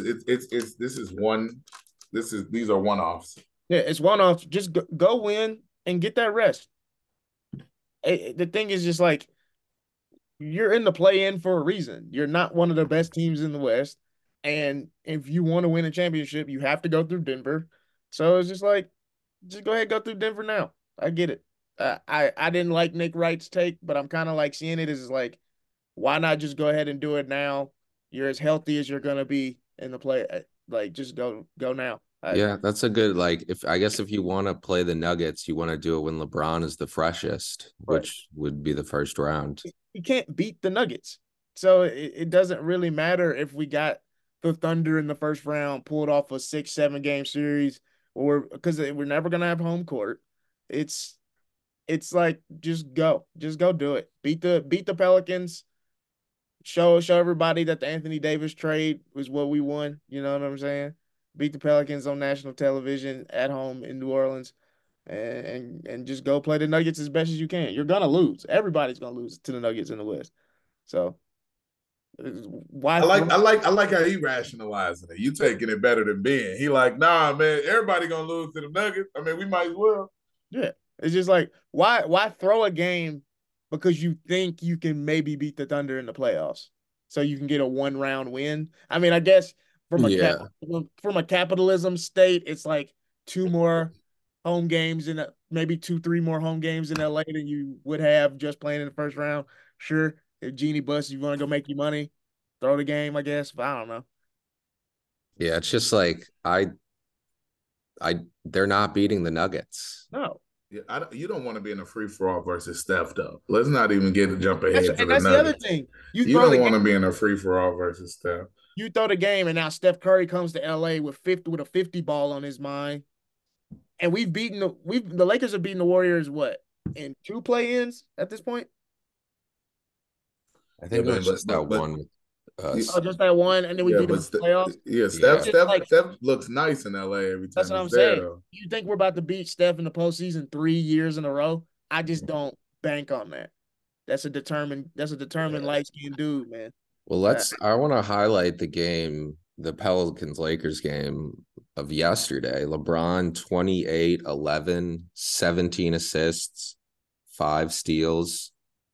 these are one-offs. Yeah, it's one-offs. Just go win and get that rest. The thing is just like, you're in the play-in for a reason. You're not one of the best teams in the West. And if you want to win a championship, you have to go through Denver. So it's just like, just go ahead, go through Denver now. I get it. I didn't like Nick Wright's take, but I'm kind of like seeing it as like, why not just go ahead and do it now? You're as healthy as you're going to be in the play. Like, just go now. Yeah, that's a good, like, if you want to play the Nuggets, you want to do it when LeBron is the freshest, right, which would be the first round. You can't beat the Nuggets. So it doesn't really matter if we got the Thunder in the first round, pulled off a 6-7 game series, or because we're never going to have home court. It's like, just go do it. Beat the Pelicans. Show everybody that the Anthony Davis trade was what we won. You know what I'm saying? Beat the Pelicans on national television at home in New Orleans, and just go play the Nuggets as best as you can. You're gonna lose. Everybody's gonna lose to the Nuggets in the West. So why? I like how he rationalizing it. You taking it better than Ben. He like, nah, man. Everybody gonna lose to the Nuggets. I mean, we might as well. Yeah, it's just like, why throw a game because you think you can maybe beat the Thunder in the playoffs, so you can get a 1-round win. I mean, I guess from a capitalism state, it's like 2 more home games and maybe 2-3 more home games in LA than you would have just playing in the first round. Sure, if Genie busts, you want to go make you money, throw the game, I guess. But I don't know. Yeah, it's just like they're not beating the Nuggets. No. Yeah, you don't want to be in a free-for-all versus Steph, though. Let's not even get to jump ahead to the Nuggets. That's the other thing. You don't want to be in a free-for-all versus Steph. You throw the game, and now Steph Curry comes to LA with a 50 ball on his mind, and the Lakers have beaten the Warriors what in 2 play-ins at this point. I Yeah, think it man, was just that but one. Oh, just that one, and then we yeah, beat them in the playoffs. yeah, Yeah. Just like Steph looks nice in LA every that's time what I'm he's there, saying. though. You think we're about to beat Steph in the postseason 3 years in a row? I just don't bank on that. That's a determined Yeah. light skinned dude, man. Well, I want to highlight the game, the Pelicans Lakers game of yesterday. LeBron 28, 11, 17 assists, 5 steals.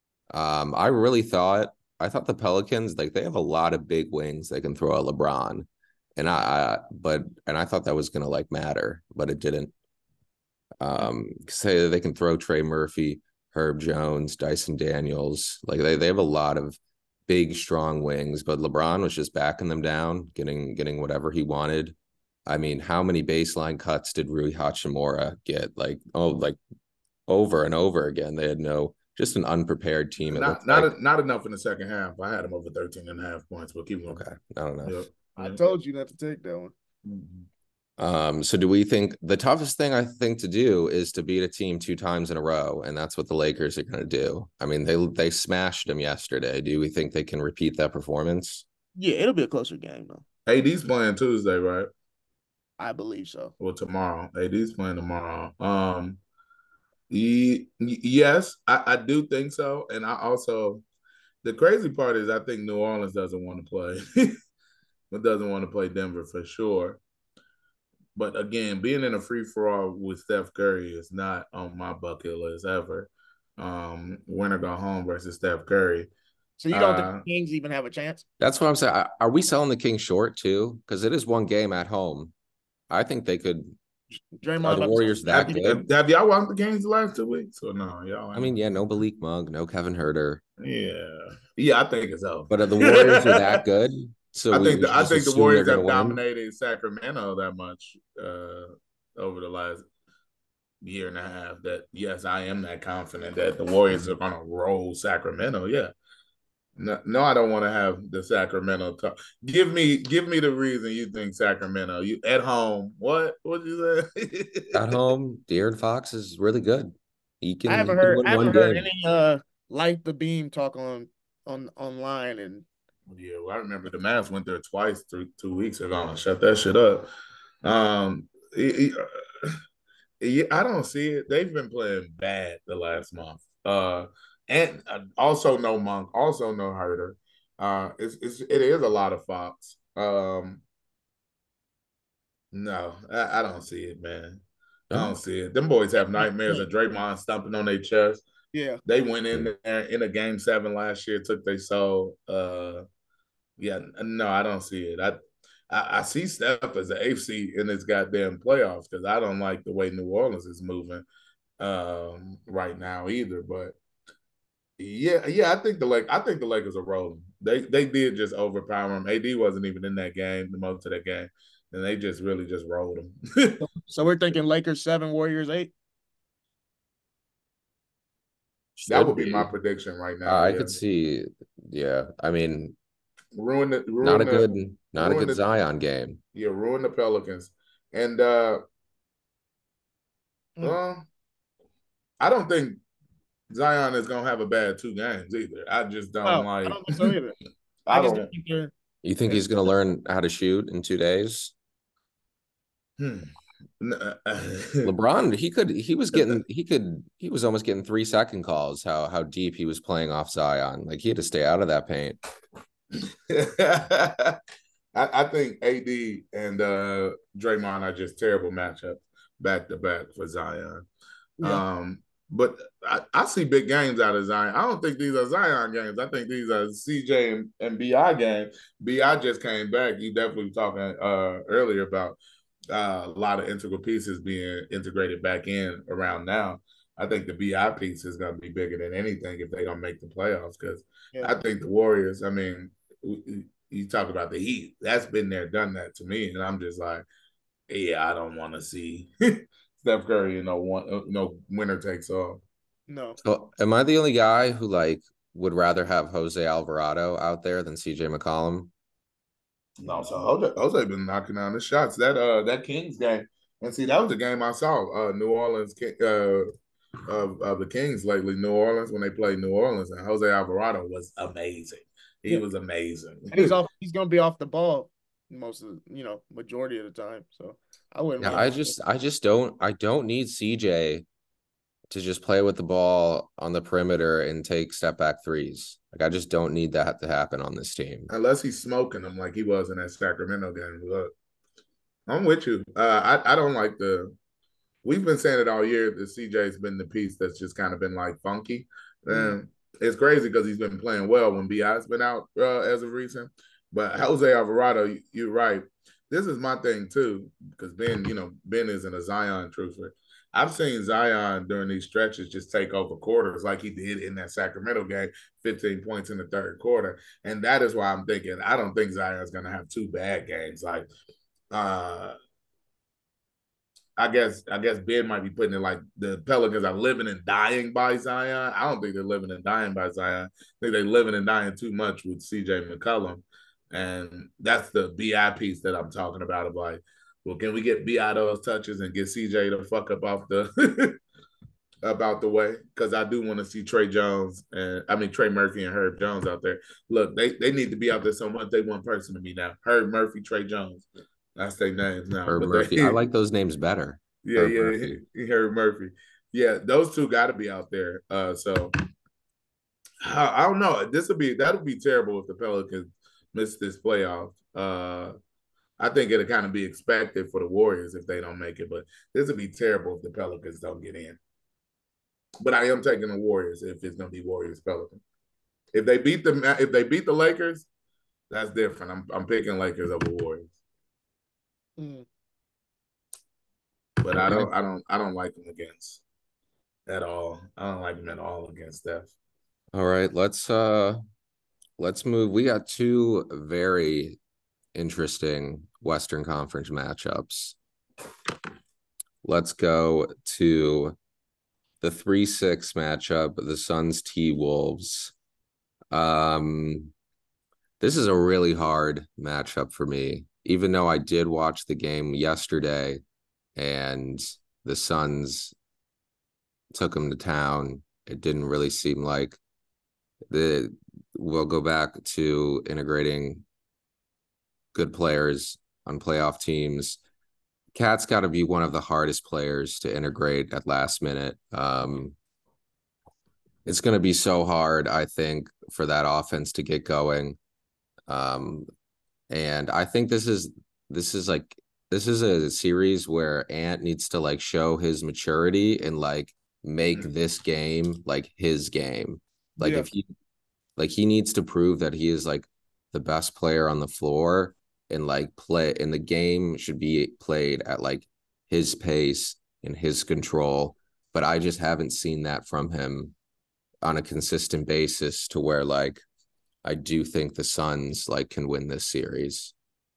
I thought the Pelicans, like, they have a lot of big wings they can throw at LeBron. And I thought that was gonna like matter, but it didn't. Say they can throw Trey Murphy, Herb Jones, Dyson Daniels. Like they have a lot of big, strong wings, but LeBron was just backing them down, getting whatever he wanted. I mean, how many baseline cuts did Rui Hachimura get? Like over and over again. They had just an unprepared team. Not enough in the second half. I had him over 13.5 points, but keep going. Okay, not enough. Yep. I told you not to take that one. So do we think the toughest thing I think to do is to beat a team 2 times in a row, and that's what the Lakers are going to do? I mean, they smashed them yesterday. Do we think they can repeat that performance? Yeah, it'll be a closer game though. AD's playing Tuesday, right? I believe so. Well, tomorrow. AD's playing tomorrow. Yes, I do think so, and I also the crazy part is I think New Orleans doesn't want to play. It doesn't want to play Denver for sure. But again, being in a free for all with Steph Curry is not on my bucket list ever. Winner go home versus Steph Curry. So you don't think the Kings even have a chance? That's what I'm saying. Are we selling the Kings short too? Because it is one game at home. I think they could. Draymond, are the Warriors that good? Have y'all watched the games the last 2 weeks or no? Y'all. I mean, yeah, no Malik Monk, no Kevin Huerter. Yeah, I think it's over. But are the Warriors are that good? So I think the Warriors have dominated Sacramento that much over the last year and a half. That yes, I am that confident that the Warriors are going to roll Sacramento. Yeah. No, I don't want to have the Sacramento talk. Give me the reason you think Sacramento. You at home? What you say? At home, De'Aaron Fox is really good. I haven't heard any light the beam talk online and. Yeah, well, I remember the Mavs went there twice 2 weeks ago and shut that shit up. I don't see it. They've been playing bad the last month. And also no Monk, also no Herter. It is a lot of Fox. No, I don't see it, man. I don't see it. Them boys have nightmares of Draymond stomping on their chest. Yeah, they went in there in a game 7 last year, took their soul. Yeah, no, I don't see it. I see Steph as an AFC in this goddamn playoffs because I don't like the way New Orleans is moving right now either. But yeah, I think the Lakers are rolling. They did just overpower them. AD wasn't even in that game, the most of that game, and they just really just rolled them. So we're thinking Lakers 7, Warriors 8. That would be my prediction right now. I could see. Yeah, I mean, not a good Zion game. Yeah, ruin the Pelicans, and I don't think Zion is gonna have a bad 2 games either. I just don't like. I don't think so either. I just don't think you think he's gonna learn how to shoot in 2 days? LeBron, he was almost getting 3-second calls. How deep he was playing off Zion. Like he had to stay out of that paint. I think AD and Draymond are just terrible matchups back to back for Zion. Yeah. But I see big games out of Zion. I don't think these are Zion games. I think these are CJ and BI games. BI just came back. You definitely were talking earlier about a lot of integral pieces being integrated back in around now. I think the BI piece is going to be bigger than anything if they don't make the playoffs because I think the Warriors, I mean, you talk about the Heat. That's been there, done that to me. And I'm just like, yeah, I don't want to see Steph Curry, no winner takes all. No. So am I the only guy who would rather have Jose Alvarado out there than CJ McCollum? No, so Jose been knocking down the shots. That Kings game, and see, that was the game I saw. New Orleans of the Kings lately. New Orleans when they played New Orleans, and Jose Alvarado was amazing. He was amazing. And he's gonna be off the ball most of majority of the time. So I wouldn't. Yeah, I don't need CJ to just play with the ball on the perimeter and take step back threes. Like I just don't need that to happen on this team. Unless he's smoking them like he was in that Sacramento game. Look, I'm with you. I don't like we've been saying it all year that CJ's been the piece that's just kind of been like funky. And it's crazy because he's been playing well when BI's been out as of recent. But Jose Alvarado, you're right. This is my thing too, because Ben isn't a Zion truther. I've seen Zion during these stretches just take over quarters like he did in that Sacramento game, 15 points in the third quarter. And that is why I'm thinking I don't think Zion's going to have two bad games. Like, I guess Ben might be putting it like the Pelicans are living and dying by Zion. I don't think they're living and dying by Zion. I think they're living and dying too much with CJ McCollum. And that's the BI piece that I'm talking about of like, well, can we get BI those touches and get CJ to fuck up off the about the way? Because I do want to see Trey Murphy and Herb Jones out there. Look, they need to be out there so much. They one person to me now. Herb Murphy, Trey Jones. That's their names now. Herb Murphy. I like those names better. Yeah, Herb Murphy. Yeah, those two got to be out there. So I don't know. That'll be terrible if the Pelicans miss this playoff. I think it'll kind of be expected for the Warriors if they don't make it, but this would be terrible if the Pelicans don't get in. But I am taking the Warriors if it's going to be Warriors Pelicans. If they beat the Lakers, that's different. I'm picking Lakers over Warriors. But I don't like them against at all. I don't like them at all against Steph. All right, let's move. We got two very interesting Western Conference matchups. Let's go to the 3-6 matchup, the Suns T-Wolves. This is a really hard matchup for me, even though I did watch the game yesterday and the Suns took them to town. It didn't really seem like we'll go back to integrating good players on playoff teams. Cat's got to be one of the hardest players to integrate at last minute. It's going to be so hard, I think, for that offense to get going. And I think this is a series where Ant needs to like show his maturity and like make this game like his game. Like if he needs to prove that he is like the best player on the floor and like play, and the game should be played at like his pace and his control. But I just haven't seen that from him on a consistent basis to where like I do think the Suns like can win this series.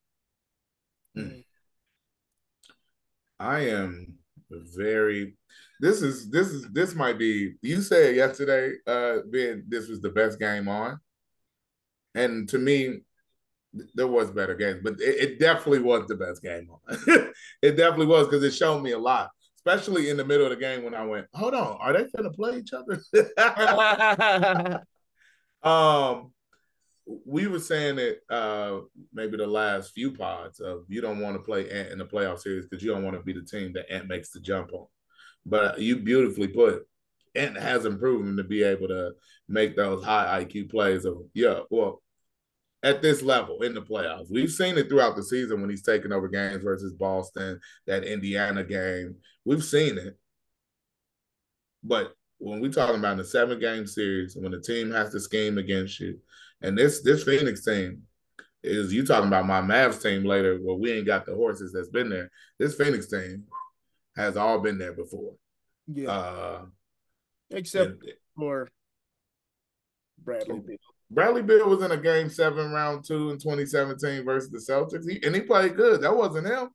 I am very this might be, you said yesterday, Ben, this was the best game on. And to me, there was better games, but it definitely was the best game on. It definitely was, because it showed me a lot, especially in the middle of the game when I went, hold on, are they finna play each other? We were saying it maybe the last few pods of you don't want to play Ant in the playoff series because you don't want to be the team that Ant makes the jump on. But you beautifully put, Ant hasn't proven to be able to make those high IQ plays of, at this level in the playoffs. We've seen it throughout the season when he's taken over games versus Boston, that Indiana game. We've seen it. But when we're talking about the 7-game series, when the team has to scheme against you, and this Phoenix team is, you talking about my Mavs team later, where we ain't got the horses that's been there. This Phoenix team has all been there before. Yeah. Except for Bradley Beal. Bradley Beal was in a game 7, round 2 in 2017 versus the Celtics. He played good. That wasn't him.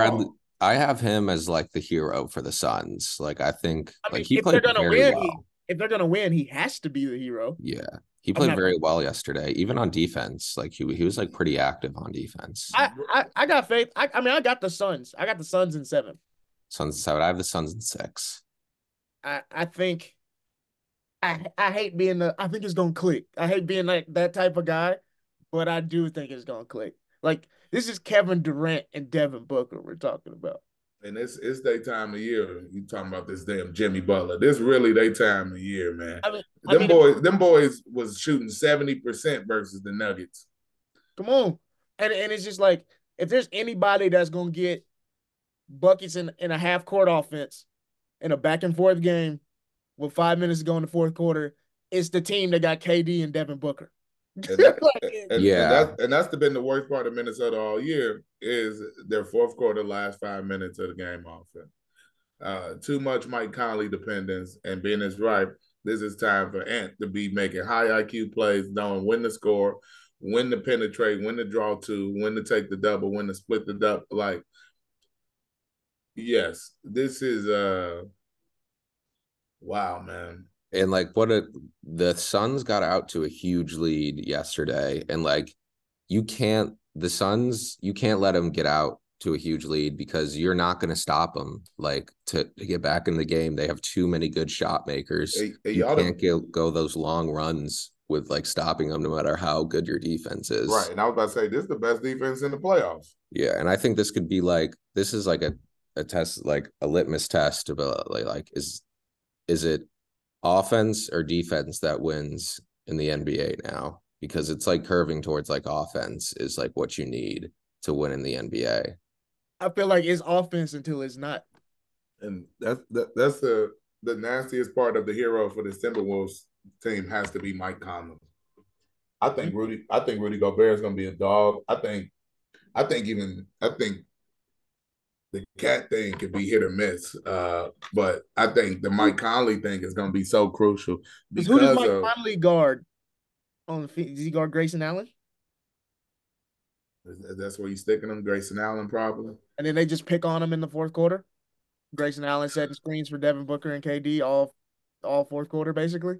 I have him as like the hero for the Suns. Like I think if they're gonna win, if they're gonna win, he has to be the hero. Yeah. He I'm played not. very well yesterday, even on defense. Like he was like pretty active on defense. I got faith. I mean, I got the Suns. I got the Suns in 7. Suns 7. I have the Suns in 6. I think I hate being the. I think it's gonna click. I hate being like that type of guy, but I do think it's gonna click. Like this is Kevin Durant and Devin Booker we're talking about. And it's their time of year. You talking about this damn Jimmy Butler. This really their time of year, man. Them boys was shooting 70% versus the Nuggets. Come on. And it's just like if there's anybody that's gonna get buckets in a half court offense in a back and forth game with 5 minutes to go in the fourth quarter, it's the team that got KD and Devin Booker. And that's been the worst part of Minnesota all year is their fourth quarter last 5 minutes of the game offense. Too much Mike Conley dependence, and Ben is right. This is time for Ant to be making high IQ plays, knowing when to score, when to penetrate, when to draw two, when to take the double, when to split the double. Like, yes, this is wow, man. And like the Suns got out to a huge lead yesterday, and like the Suns, you can't let them get out to a huge lead because you're not going to stop them. Like to get back in the game, they have too many good shot makers. You can't go those long runs with like stopping them, no matter how good your defense is. Right, and I was about to say this is the best defense in the playoffs. Yeah, and I think this could be like this is like a test, like a litmus test about like is it offense or defense that wins in the NBA now, because it's like curving towards like offense is like what you need to win in the NBA. I feel like it's offense until it's not. And that's the nastiest part of the hero for the Timberwolves team has to be Mike Conley. I think Rudy Gobert is going to be a dog. I think the cat thing could be hit or miss. But I think the Mike Conley thing is going to be so crucial. Because who does Mike Conley guard on the field? Does he guard Grayson Allen? That's where he's sticking him, Grayson Allen, probably. And then they just pick on him in the fourth quarter. Grayson Allen setting screens for Devin Booker and KD all fourth quarter, basically.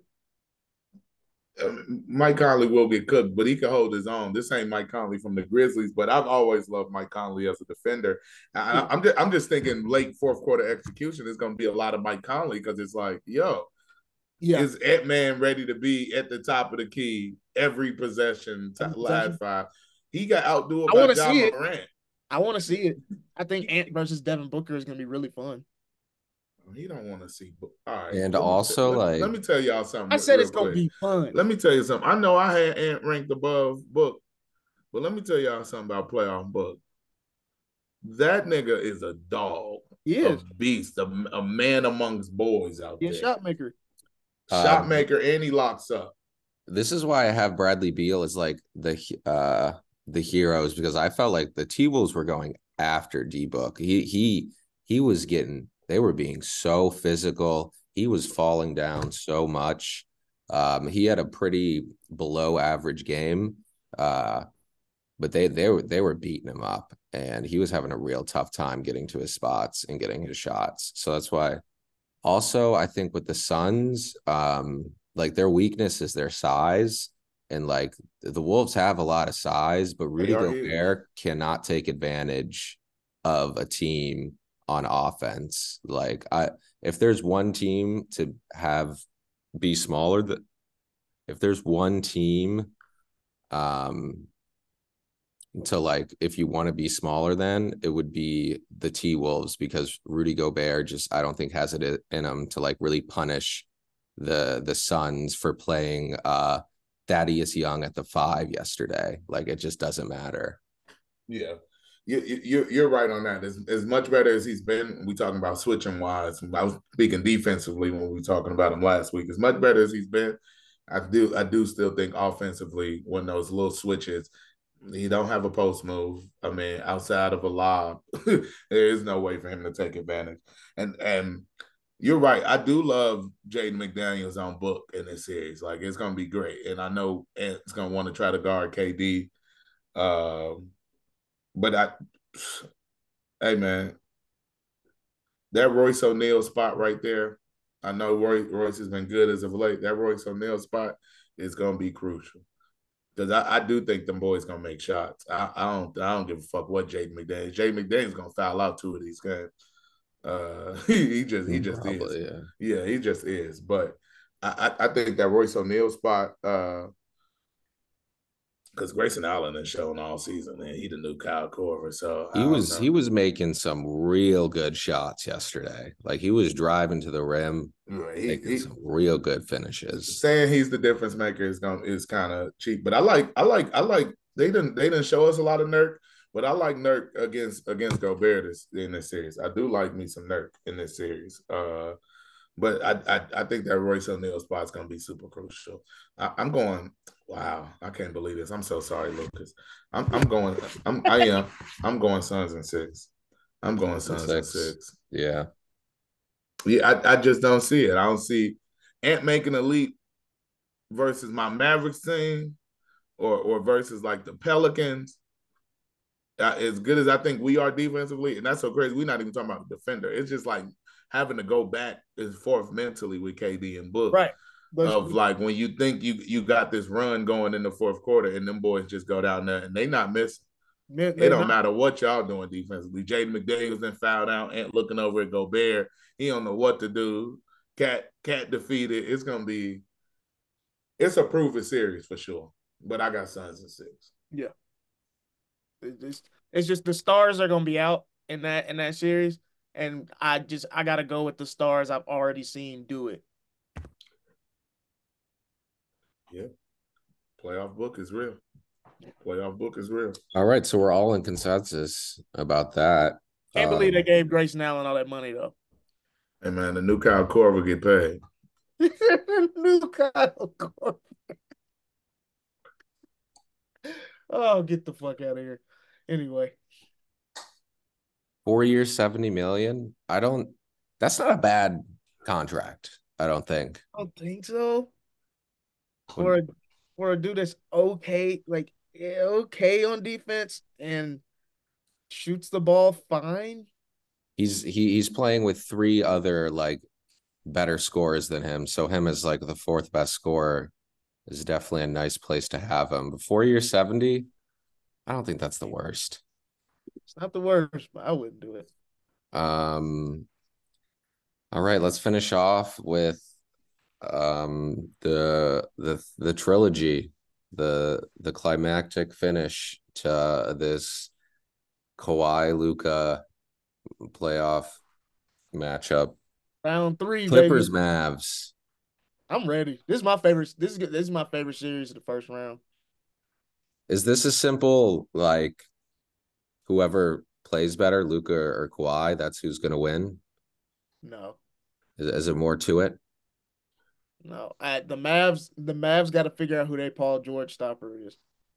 Mike Conley will get cooked, but he can hold his own. This ain't Mike Conley from the Grizzlies, but I've always loved Mike Conley as a defender. I'm just thinking late fourth quarter execution is going to be a lot of Mike Conley because it's like, is Ant-Man ready to be at the top of the key every possession, last 5? He got outdueled by Ja Morant. I want to see it. I think Ant versus Devin Booker is going to be really fun. He don't want to see. All right. And also, let me tell y'all something. I said it's going to be fun. Let me tell you something. I know I had Ant ranked above Book, but let me tell y'all something about playoff Book. That nigga is a dog. He is. A beast, a man amongst boys out there. Shot maker. Shot maker, and he locks up. This is why I have Bradley Beal as like the heroes, because I felt like the T-Wolves were going after D-Book. He was getting. They were being so physical. He was falling down so much. He had a pretty below average game, but they were beating him up, and he was having a real tough time getting to his spots and getting his shots. So that's why. Also, I think with the Suns, like their weakness is their size, and like the Wolves have a lot of size, but Rudy Gobert cannot take advantage of a team on offense. Like if there's one team to be smaller, if there's one team to like, if you want to be smaller, then it would be the T-Wolves, because Rudy Gobert just, I don't think has it in him to like really punish the Suns for playing Thaddeus Young at the 5 yesterday. Like it just doesn't matter. Yeah. You're right on that. As much better as he's been, we talking about switching wise. I was speaking defensively when we were talking about him last week. As much better as he's been, I do still think offensively, when those little switches, he don't have a post move. I mean, outside of a lob, there is no way for him to take advantage. And you're right. I do love Jaden McDaniels on Book in this series. Like it's gonna be great. And I know Ant's gonna want to try to guard KD. But hey man, that Royce O'Neal spot right there, I know Royce has been good as of late. That Royce O'Neal spot is going to be crucial because I do think them boys going to make shots. I don't give a fuck what Jaden McDaniels. Jaden McDaniels going to foul out 2 of these games. He just is. Probably, yeah. Yeah, he just is. But I think that Royce O'Neal spot. Because Grayson Allen has shown all season, and he the new Kyle Korver. So I don't know. He was making some real good shots yesterday. Like he was driving to the rim, making some real good finishes. Saying he's the difference maker is kind of cheap, but I like. They didn't show us a lot of Nurk, but I like Nurk against Gobert in this series. I do like me some Nurk in this series. But I think that Royce O'Neal spot is going to be super crucial. I'm going. Wow, I can't believe this. I'm so sorry, Lucas. I'm going. I'm going Suns in 6. I'm going Suns in 6. Yeah. Yeah, I just don't see it. I don't see Ant making a leap versus my Mavericks team, or versus like the Pelicans. As good as I think we are defensively, and that's so crazy. We're not even talking about the defender. It's just like having to go back and forth mentally with KD and Book. Right. Of like when you think you got this run going in the fourth quarter and them boys just go down there and they not missing. It don't matter what y'all doing defensively. Jaden McDaniels then fouled out, Ant looking over at Gobert. He don't know what to do. Cat defeated. It's a proven series for sure. But I got Suns in 6. Yeah. It's just the stars are gonna be out in that series. And I gotta go with the stars I've already seen do it. Yeah. Playoff book is real. All right, so we're all in consensus about that. Can't believe they gave Grayson Allen all that money though. Hey man, the new Kyle Korver get paid. New Kyle Korver. Oh, get the fuck out of here. Anyway. 4 years, $70 million. That's not a bad contract, I don't think. I don't think so. For a dude that's okay, like okay on defense and shoots the ball fine. He's playing with 3 other like better scorers than him. So him as like the 4th best scorer is definitely a nice place to have him. But 4 years, 70, I don't think that's the worst. It's not the worst, but I wouldn't do it. All right, let's finish off with the trilogy, the climactic finish to this Kawhi Luka playoff matchup. Round 3, Clippers, baby. Mavs. I'm ready. This is my favorite. This is my favorite series of the first round. Is this a simple like whoever plays better, Luka or Kawhi, that's who's going to win? No. Is it more to it? No. The Mavs got to figure out who their Paul George stopper is.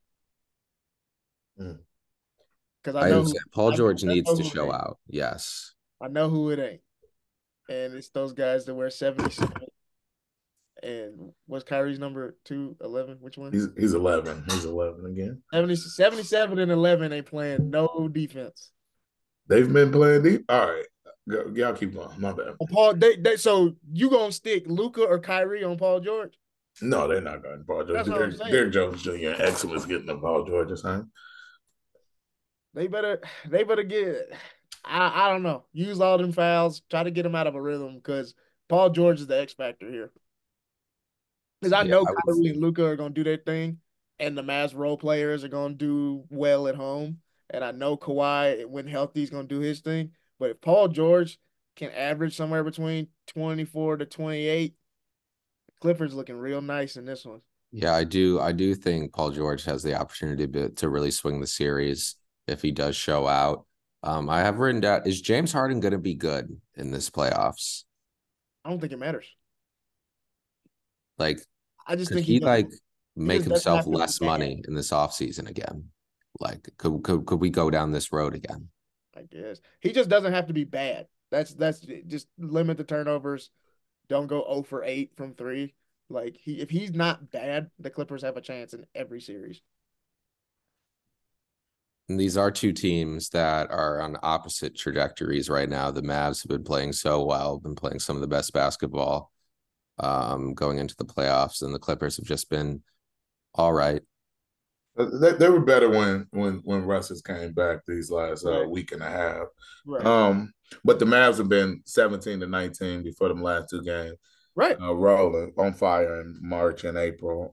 Because I know Paul George needs to show out. Yes. I know who it ain't. And it's those guys that wear 77. And what's Kyrie's number 211? Which one? He's 11. He's 11 again. 77 and 11 ain't playing no defense. They've been playing deep. All right. Y'all keep going. My bad. Paul, so you gonna stick Luka or Kyrie on Paul George? No, they're not going to Paul George. Derrick Jones Jr. and Excellence getting the Paul George assignment. They better get. I don't know. Use all them fouls. Try to get him out of a rhythm because Paul George is the X factor here. Because I know Kyrie and Luka are gonna do their thing, and the Mavs role players are gonna do well at home. And I know Kawhi, when healthy, is gonna do his thing. But if Paul George can average somewhere between 24 to 28, Clippers looking real nice in this one. Yeah, I do think Paul George has the opportunity to really swing the series if he does show out. I have written down, is James Harden going to be good in this playoffs? I don't think it matters. Like, I just think he make himself less money in this offseason again. Like, could we go down this road again? I guess he just doesn't have to be bad. That's just limit the turnovers. Don't go 0 for 8 from 3. Like if he's not bad, the Clippers have a chance in every series. And these are two teams that are on opposite trajectories right now. The Mavs have been playing so well, been playing some of the best basketball going into the playoffs, and the Clippers have just been all right. They were better when Russ came back these last Right. week and a half. Right. But the Mavs have been 17-19 before them last two games. Right. Rolling on fire in March and April.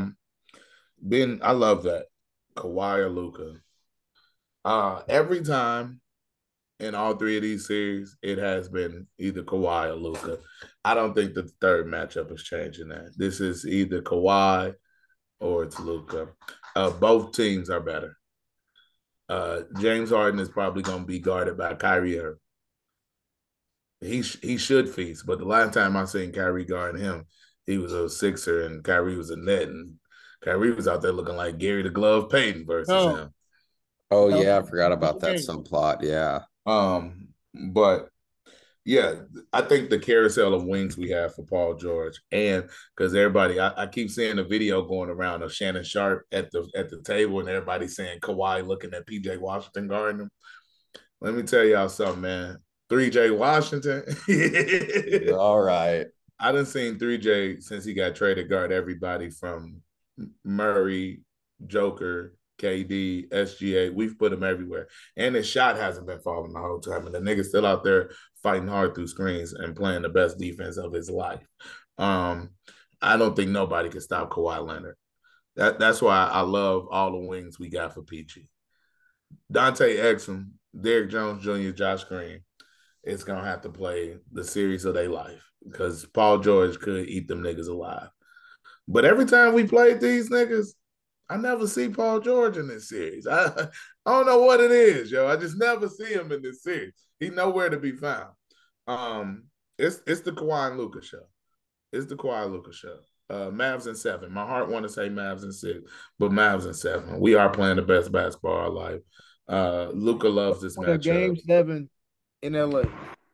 I love that. Kawhi or Luka. Every time in all three of these series, it has been either Kawhi or Luka. I don't think the third matchup is changing that. This is either Kawhi or it's Luka. Both teams are better. James Harden is probably going to be guarded by Kyrie Irving. He should feast, but the last time I seen Kyrie guarding him, he was a Sixer and Kyrie was a net, and Kyrie was out there looking like Gary the Glove Payton versus him. Oh yeah, I forgot about that subplot. Yeah. But yeah, I think the carousel of wings we have for Paul George, and because everybody, I keep seeing a video going around of Shannon Sharp at the table, and everybody saying Kawhi looking at PJ Washington guarding him. Let me tell y'all something, man. 3J Washington. All right. I done seen 3J since he got traded guard everybody from Murray, Joker, KD, SGA. We've put him everywhere. And his shot hasn't been falling the whole time. And the nigga's still out there fighting hard through screens and playing the best defense of his life. I don't think nobody can stop Kawhi Leonard. That's why I love all the wings we got for PG. Dante Exum, Derrick Jones Jr., Josh Green is going to have to play the series of their life because Paul George could eat them niggas alive. But every time we played these niggas, I never see Paul George in this series. I don't know what it is, yo. I just never see him in this series. He's nowhere to be found. It's the Kawhi and Luka show. It's the Kawhi Luka show. Mavs in 7. My heart want to say Mavs in 6, but Mavs in 7. We are playing the best basketball of our life. Luka loves this matchup. Game 7 in LA.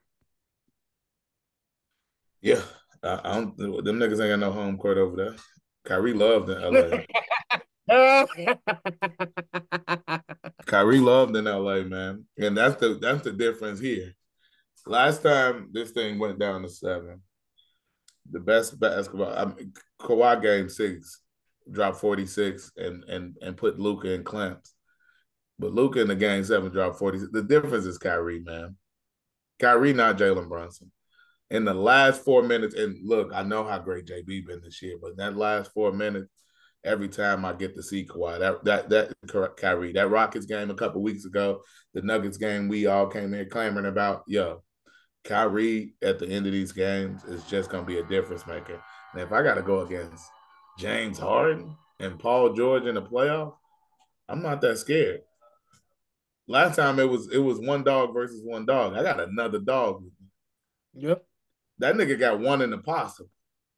Yeah, I don't. Them niggas ain't got no home court over there. Kyrie loved in LA. Kyrie loved in LA, man, and that's the difference here. Last time this thing went down to 7, the best basketball. Kawhi game 6 dropped 46 and put Luka in clamps, but Luka in the game 7 dropped 40. The difference is Kyrie, man. Kyrie, not Jalen Brunson. In the last 4 minutes, and look, I know how great JB been this year, but in that last 4 minutes, every time I get to see Kawhi, that Kyrie, that Rockets game a couple weeks ago, the Nuggets game we all came in clamoring about, yo, Kyrie at the end of these games is just gonna be a difference maker. And if I got to go against James Harden and Paul George in the playoff, I'm not that scared. Last time it was one dog versus one dog. I got another dog with me. Yep. That nigga got one in the possum.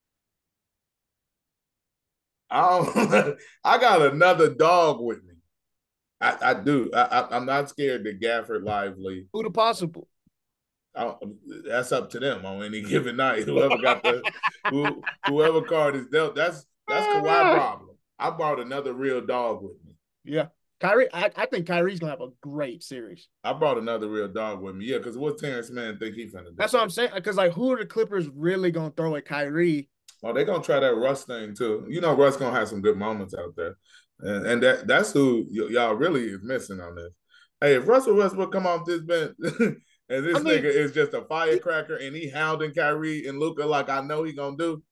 I got another dog with me. I do. I'm not scared to Gafford Lively. Who the possible? That's up to them on any given night. Whoever card is dealt, that's Kawhi problem. I brought another real dog with me. Yeah. Kyrie, I think Kyrie's gonna have a great series. I brought another real dog with me. Yeah, because what Terrence Mann think he finna do? That's what I'm saying. Because who are the Clippers really gonna throw at Kyrie? Oh, they're gonna try that Russ thing too. You know, Russ gonna have some good moments out there, and that's who y'all really is missing on this. Hey, if Russell Westbrook come off this bench and this nigga is just a firecracker and he hounding Kyrie and Luka like I know he gonna do.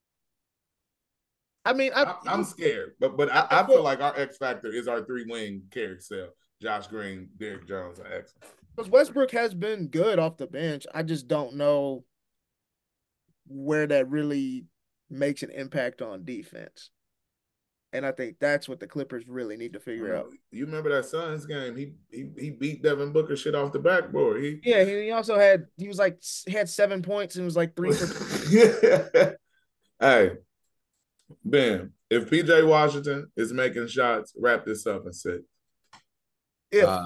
I'm scared, but I feel like our X factor is our 3-wing carousel: Josh Green, Derrick Jones, and X. Because Westbrook has been good off the bench. I just don't know where that really makes an impact on defense. And I think that's what the Clippers really need to figure out. You remember that Suns game? He beat Devin Booker shit off the backboard. He also had 7 points and was like 3 for. Yeah. Hey, Ben, if PJ Washington is making shots, wrap this up and 6. Yeah.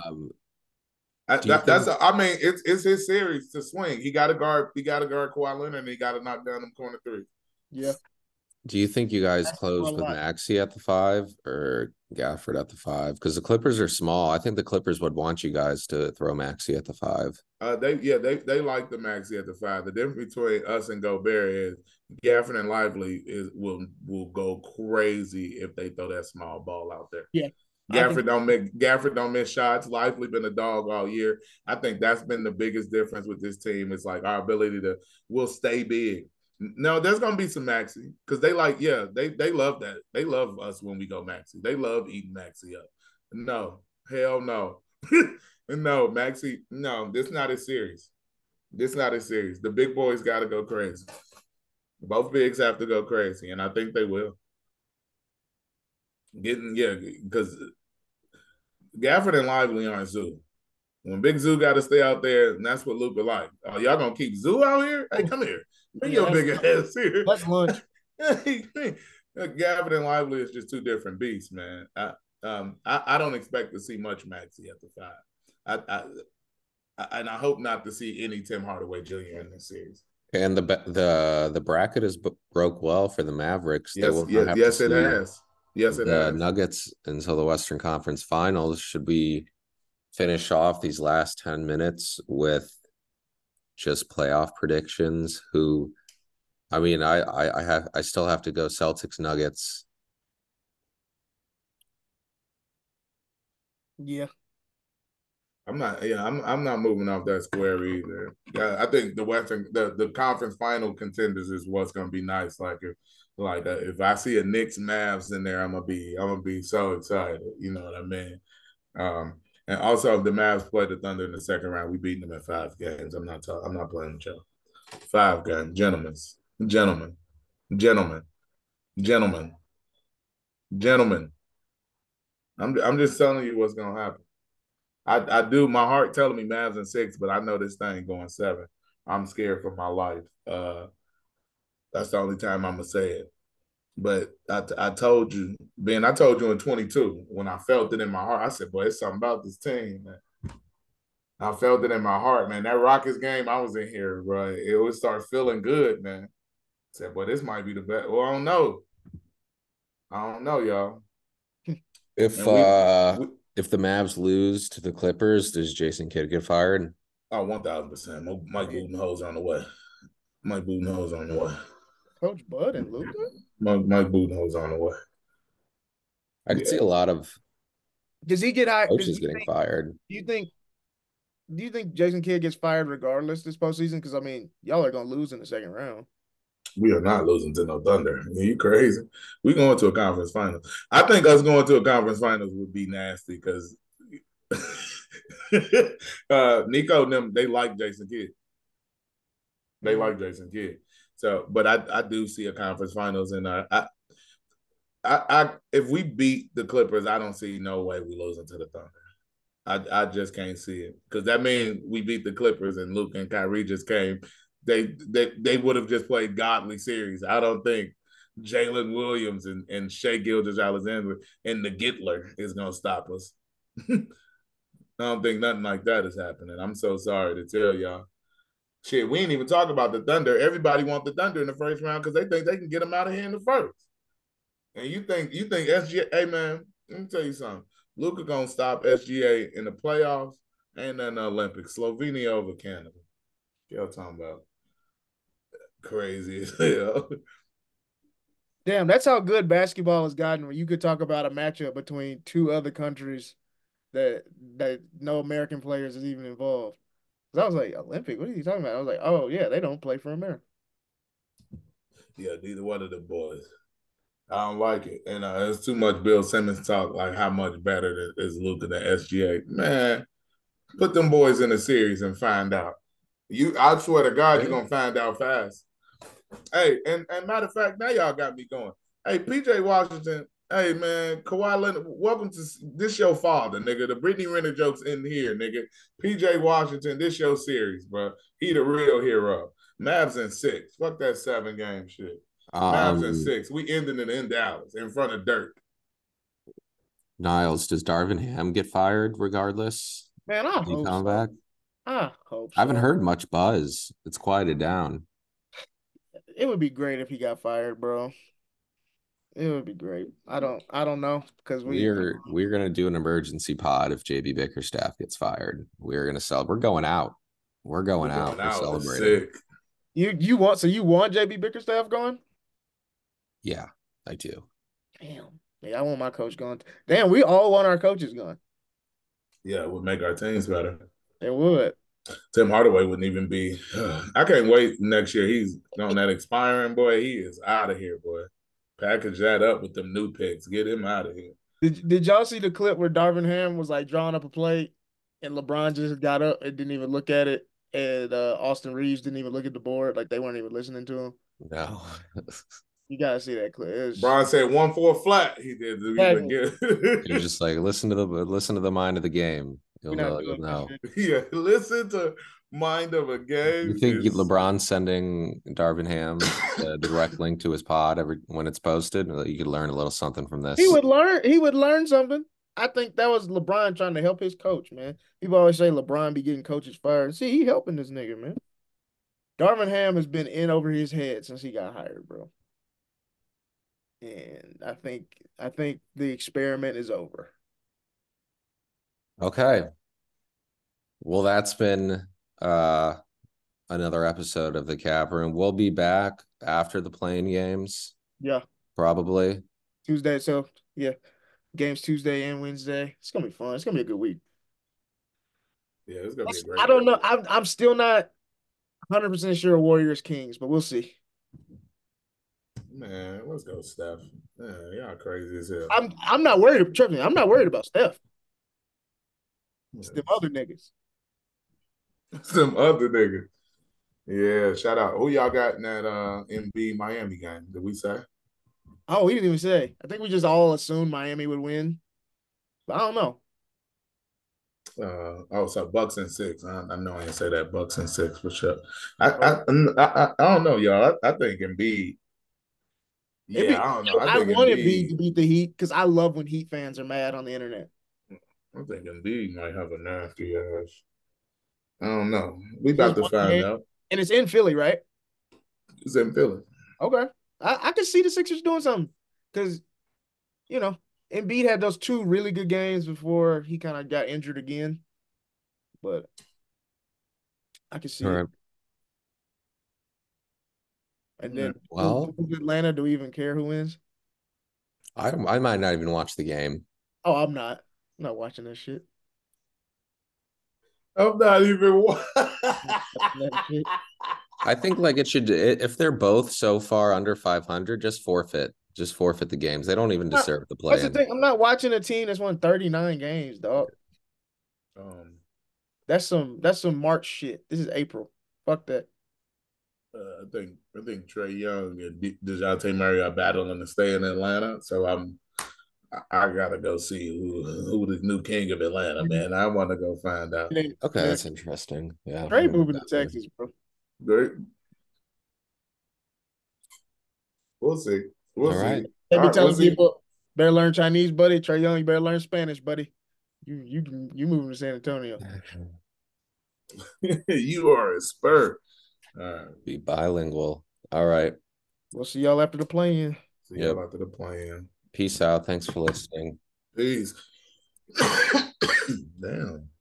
It's his series to swing. He got to guard Kawhi Leonard and he got to knock down them corner 3. Yeah. Do you think you guys Asking for a close with lot. Maxey at the 5 or Gafford at the 5? Because the Clippers are small. I think the Clippers would want you guys to throw Maxey at the 5. They like the Maxi at the 5. The difference between us and Gobert is Gafford and Lively will go crazy if they throw that small ball out there. Yeah. Gafford don't miss shots. Lively been a dog all year. I think that's been the biggest difference with this team. It's like our ability to will stay big. No, there's gonna be some Maxi because they love that. They love us when we go Maxi. They love eating Maxi up. No, hell no. No, Maxi, no, this not a series. This not a series. The big boys got to go crazy. Both bigs have to go crazy, and I think they will. Because Gafford and Lively aren't Zoo. When Big Zoo got to stay out there, and that's what Luka like. Oh, y'all gonna keep Zoo out here? Hey, come here. Bring your big ass here. Let's lunch. Gafford and Lively is just two different beasts, man. I don't expect to see much Maxi at the 5. And I hope not to see any Tim Hardaway Jr. in this series. And the bracket is broke well for the Mavericks. Yes, it has. Yes, it has. Nuggets until the Western Conference Finals. Should we finish off these last 10 minutes with just playoff predictions? I still have to go Celtics Nuggets. Yeah. I'm not moving off that square either. I think the conference final contenders is what's gonna be nice. If I see a Knicks Mavs in there, I'm gonna be so excited. You know what I mean? And also, if the Mavs play the Thunder in the second round, we beating them in 5 games. I'm not playing with y'all. 5 games, gentlemen. I'm just telling you what's gonna happen. I do. My heart telling me Mavs in 6, but I know this thing going 7. I'm scared for my life. That's the only time I'm gonna say it. But I told you, Ben. I told you in 22 when I felt it in my heart. I said, "Boy, it's something about this team, man." I felt it in my heart, man. That Rockets game, I was in here, bro. It would start feeling good, man. I said, "Boy, this might be the best." Well, I don't know, y'all. If the Mavs lose to the Clippers, does Jason Kidd get fired? Oh, 1,000%. Mike Budenholzer on the way. Mike Budenholzer on the way. Coach Bud and Luka? Mike Budenholzer on the way. I could see a lot of Does he get hired? coaches getting fired. Do you think Jason Kidd gets fired regardless this postseason? Because I mean, y'all are gonna lose in the second round. We are not losing to no Thunder. Are you crazy? We going to a conference final. I think us going to a conference finals would be nasty because Nico and them, they like Jason Kidd. They like Jason Kidd. So, but I do see a conference finals, and I if we beat the Clippers, I don't see no way we losing to the Thunder. I just can't see it because that means we beat the Clippers and Luke and Kyrie just came. They would have just played godly series. I don't think Jalen Williams and Shai Gilgeous-Alexander and the Gittler is gonna stop us. I don't think nothing like that is happening. I'm so sorry to tell y'all. Shit, we ain't even talk about the Thunder. Everybody want the Thunder in the first round because they think they can get them out of here in the first. And you think SGA? Hey man, let me tell you something. Luka gonna stop SGA in the playoffs and then the Olympics. Slovenia over Canada. Y'all talking about crazy as hell. Damn, that's how good basketball has gotten. Where you could talk about a matchup between 2 other countries that no American players is even involved. I was like, Olympic? What are you talking about? I was like, oh yeah, they don't play for America. Yeah, neither one of the boys. I don't like it. And there's too much Bill Simmons talk, like how much better is Luka than SGA. Man, put them boys in a series and find out. I swear to God, you're gonna find out fast. Hey, and matter of fact, now y'all got me going. Hey, PJ Washington. Hey man, Kawhi Leonard, welcome to this your father, nigga. The Brittany Renner jokes in here, nigga. PJ Washington, this your series, bro. He the real hero. Mavs in 6. Fuck that 7-game shit. Mavs in 6. We ending it in Dallas in front of Dirk. Niles, does Darvin Ham get fired regardless? Man, I hope so. Back? I hope so. I haven't heard much buzz. It's quieted down. It would be great if he got fired, bro. It would be great. I don't know because We're gonna do an emergency pod if JB Bickerstaff gets fired. We're gonna sell. We're going out. We're going out. We're It's celebrating. sick. you want JB Bickerstaff going? Yeah, I do. Damn. Yeah, I want my coach going. Damn, we all want our coaches going. Yeah, it would make our teams better. It would. Tim Hardaway wouldn't even be. I can't wait next year. He's on that expiring, boy. He is out of here, boy. Package that up with them new picks. Get him out of here. Did y'all see the clip where Darvin Ham was like drawing up a play and LeBron just got up and didn't even look at it? And Austin Reeves didn't even look at the board. Like they weren't even listening to him. No. You gotta see that clip. Brian said 1-4 flat. He did. You're just like listen to the mind of the game. You'll know. Yeah, listen to mind of a game. You think LeBron's sending Darvin Ham a direct link to his pod when it's posted? You could learn a little something from this. He would learn something. I think that was LeBron trying to help his coach, man. People always say LeBron be getting coaches fired. See, he helping this nigga, man. Darvin Ham has been in over his head since he got hired, bro. And I think the experiment is over. Okay. Well, that's been another episode of the Cap Room. We'll be back after the playing games. Yeah. Probably. Tuesday. So yeah. Games Tuesday and Wednesday. It's gonna be fun. It's gonna be a good week. Yeah, it's gonna be a great. I don't know. I'm still not 100% sure Warriors Kings, but we'll see. Man, let's go, Steph. Man, y'all crazy as hell. I'm not worried. Trust me, I'm not worried about Steph. It's them other niggas. Some other niggas. Yeah, shout out. Who y'all got in that Embiid Miami game? Did we say? Oh, we didn't even say. I think we just all assumed Miami would win. But I don't know. So Bucks and 6. I know I didn't say that. Bucks and 6 for sure. I don't know, y'all. I think Embiid. Yeah, I don't know. I want Embiid to beat the Heat because I love when Heat fans are mad on the internet. I think Embiid might have a nasty ass. I don't know. We about to find out. And it's in Philly, right? It's in Philly. Okay. I can see the Sixers doing something because, Embiid had those 2 really good games before he kind of got injured again. But I can see it. And then, Atlanta, do we even care who wins? I might not even watch the game. Oh, I'm not. I'm not watching that shit. I'm not even watching. I think it should, if they're both so far under 500, just forfeit the games. They don't even deserve to play. That's the thing. I'm not watching a team that's won 39 games, dog. That's some March shit. This is April. Fuck that. I think Trae Young and DeJounte Murray are battling to stay in Atlanta. So I gotta go see who the new king of Atlanta, man. I want to go find out. Okay, that's interesting. Yeah, Trae moving to Texas, bro. Great. We'll see. We'll see. Right. They be telling people better learn Chinese, buddy. Trae Young, you better learn Spanish, buddy. You moving to San Antonio. You are a Spur. All right. Be bilingual. All right. We'll see y'all after the play-in. See y'all after the play-in. Peace out. Thanks for listening. Peace. Damn.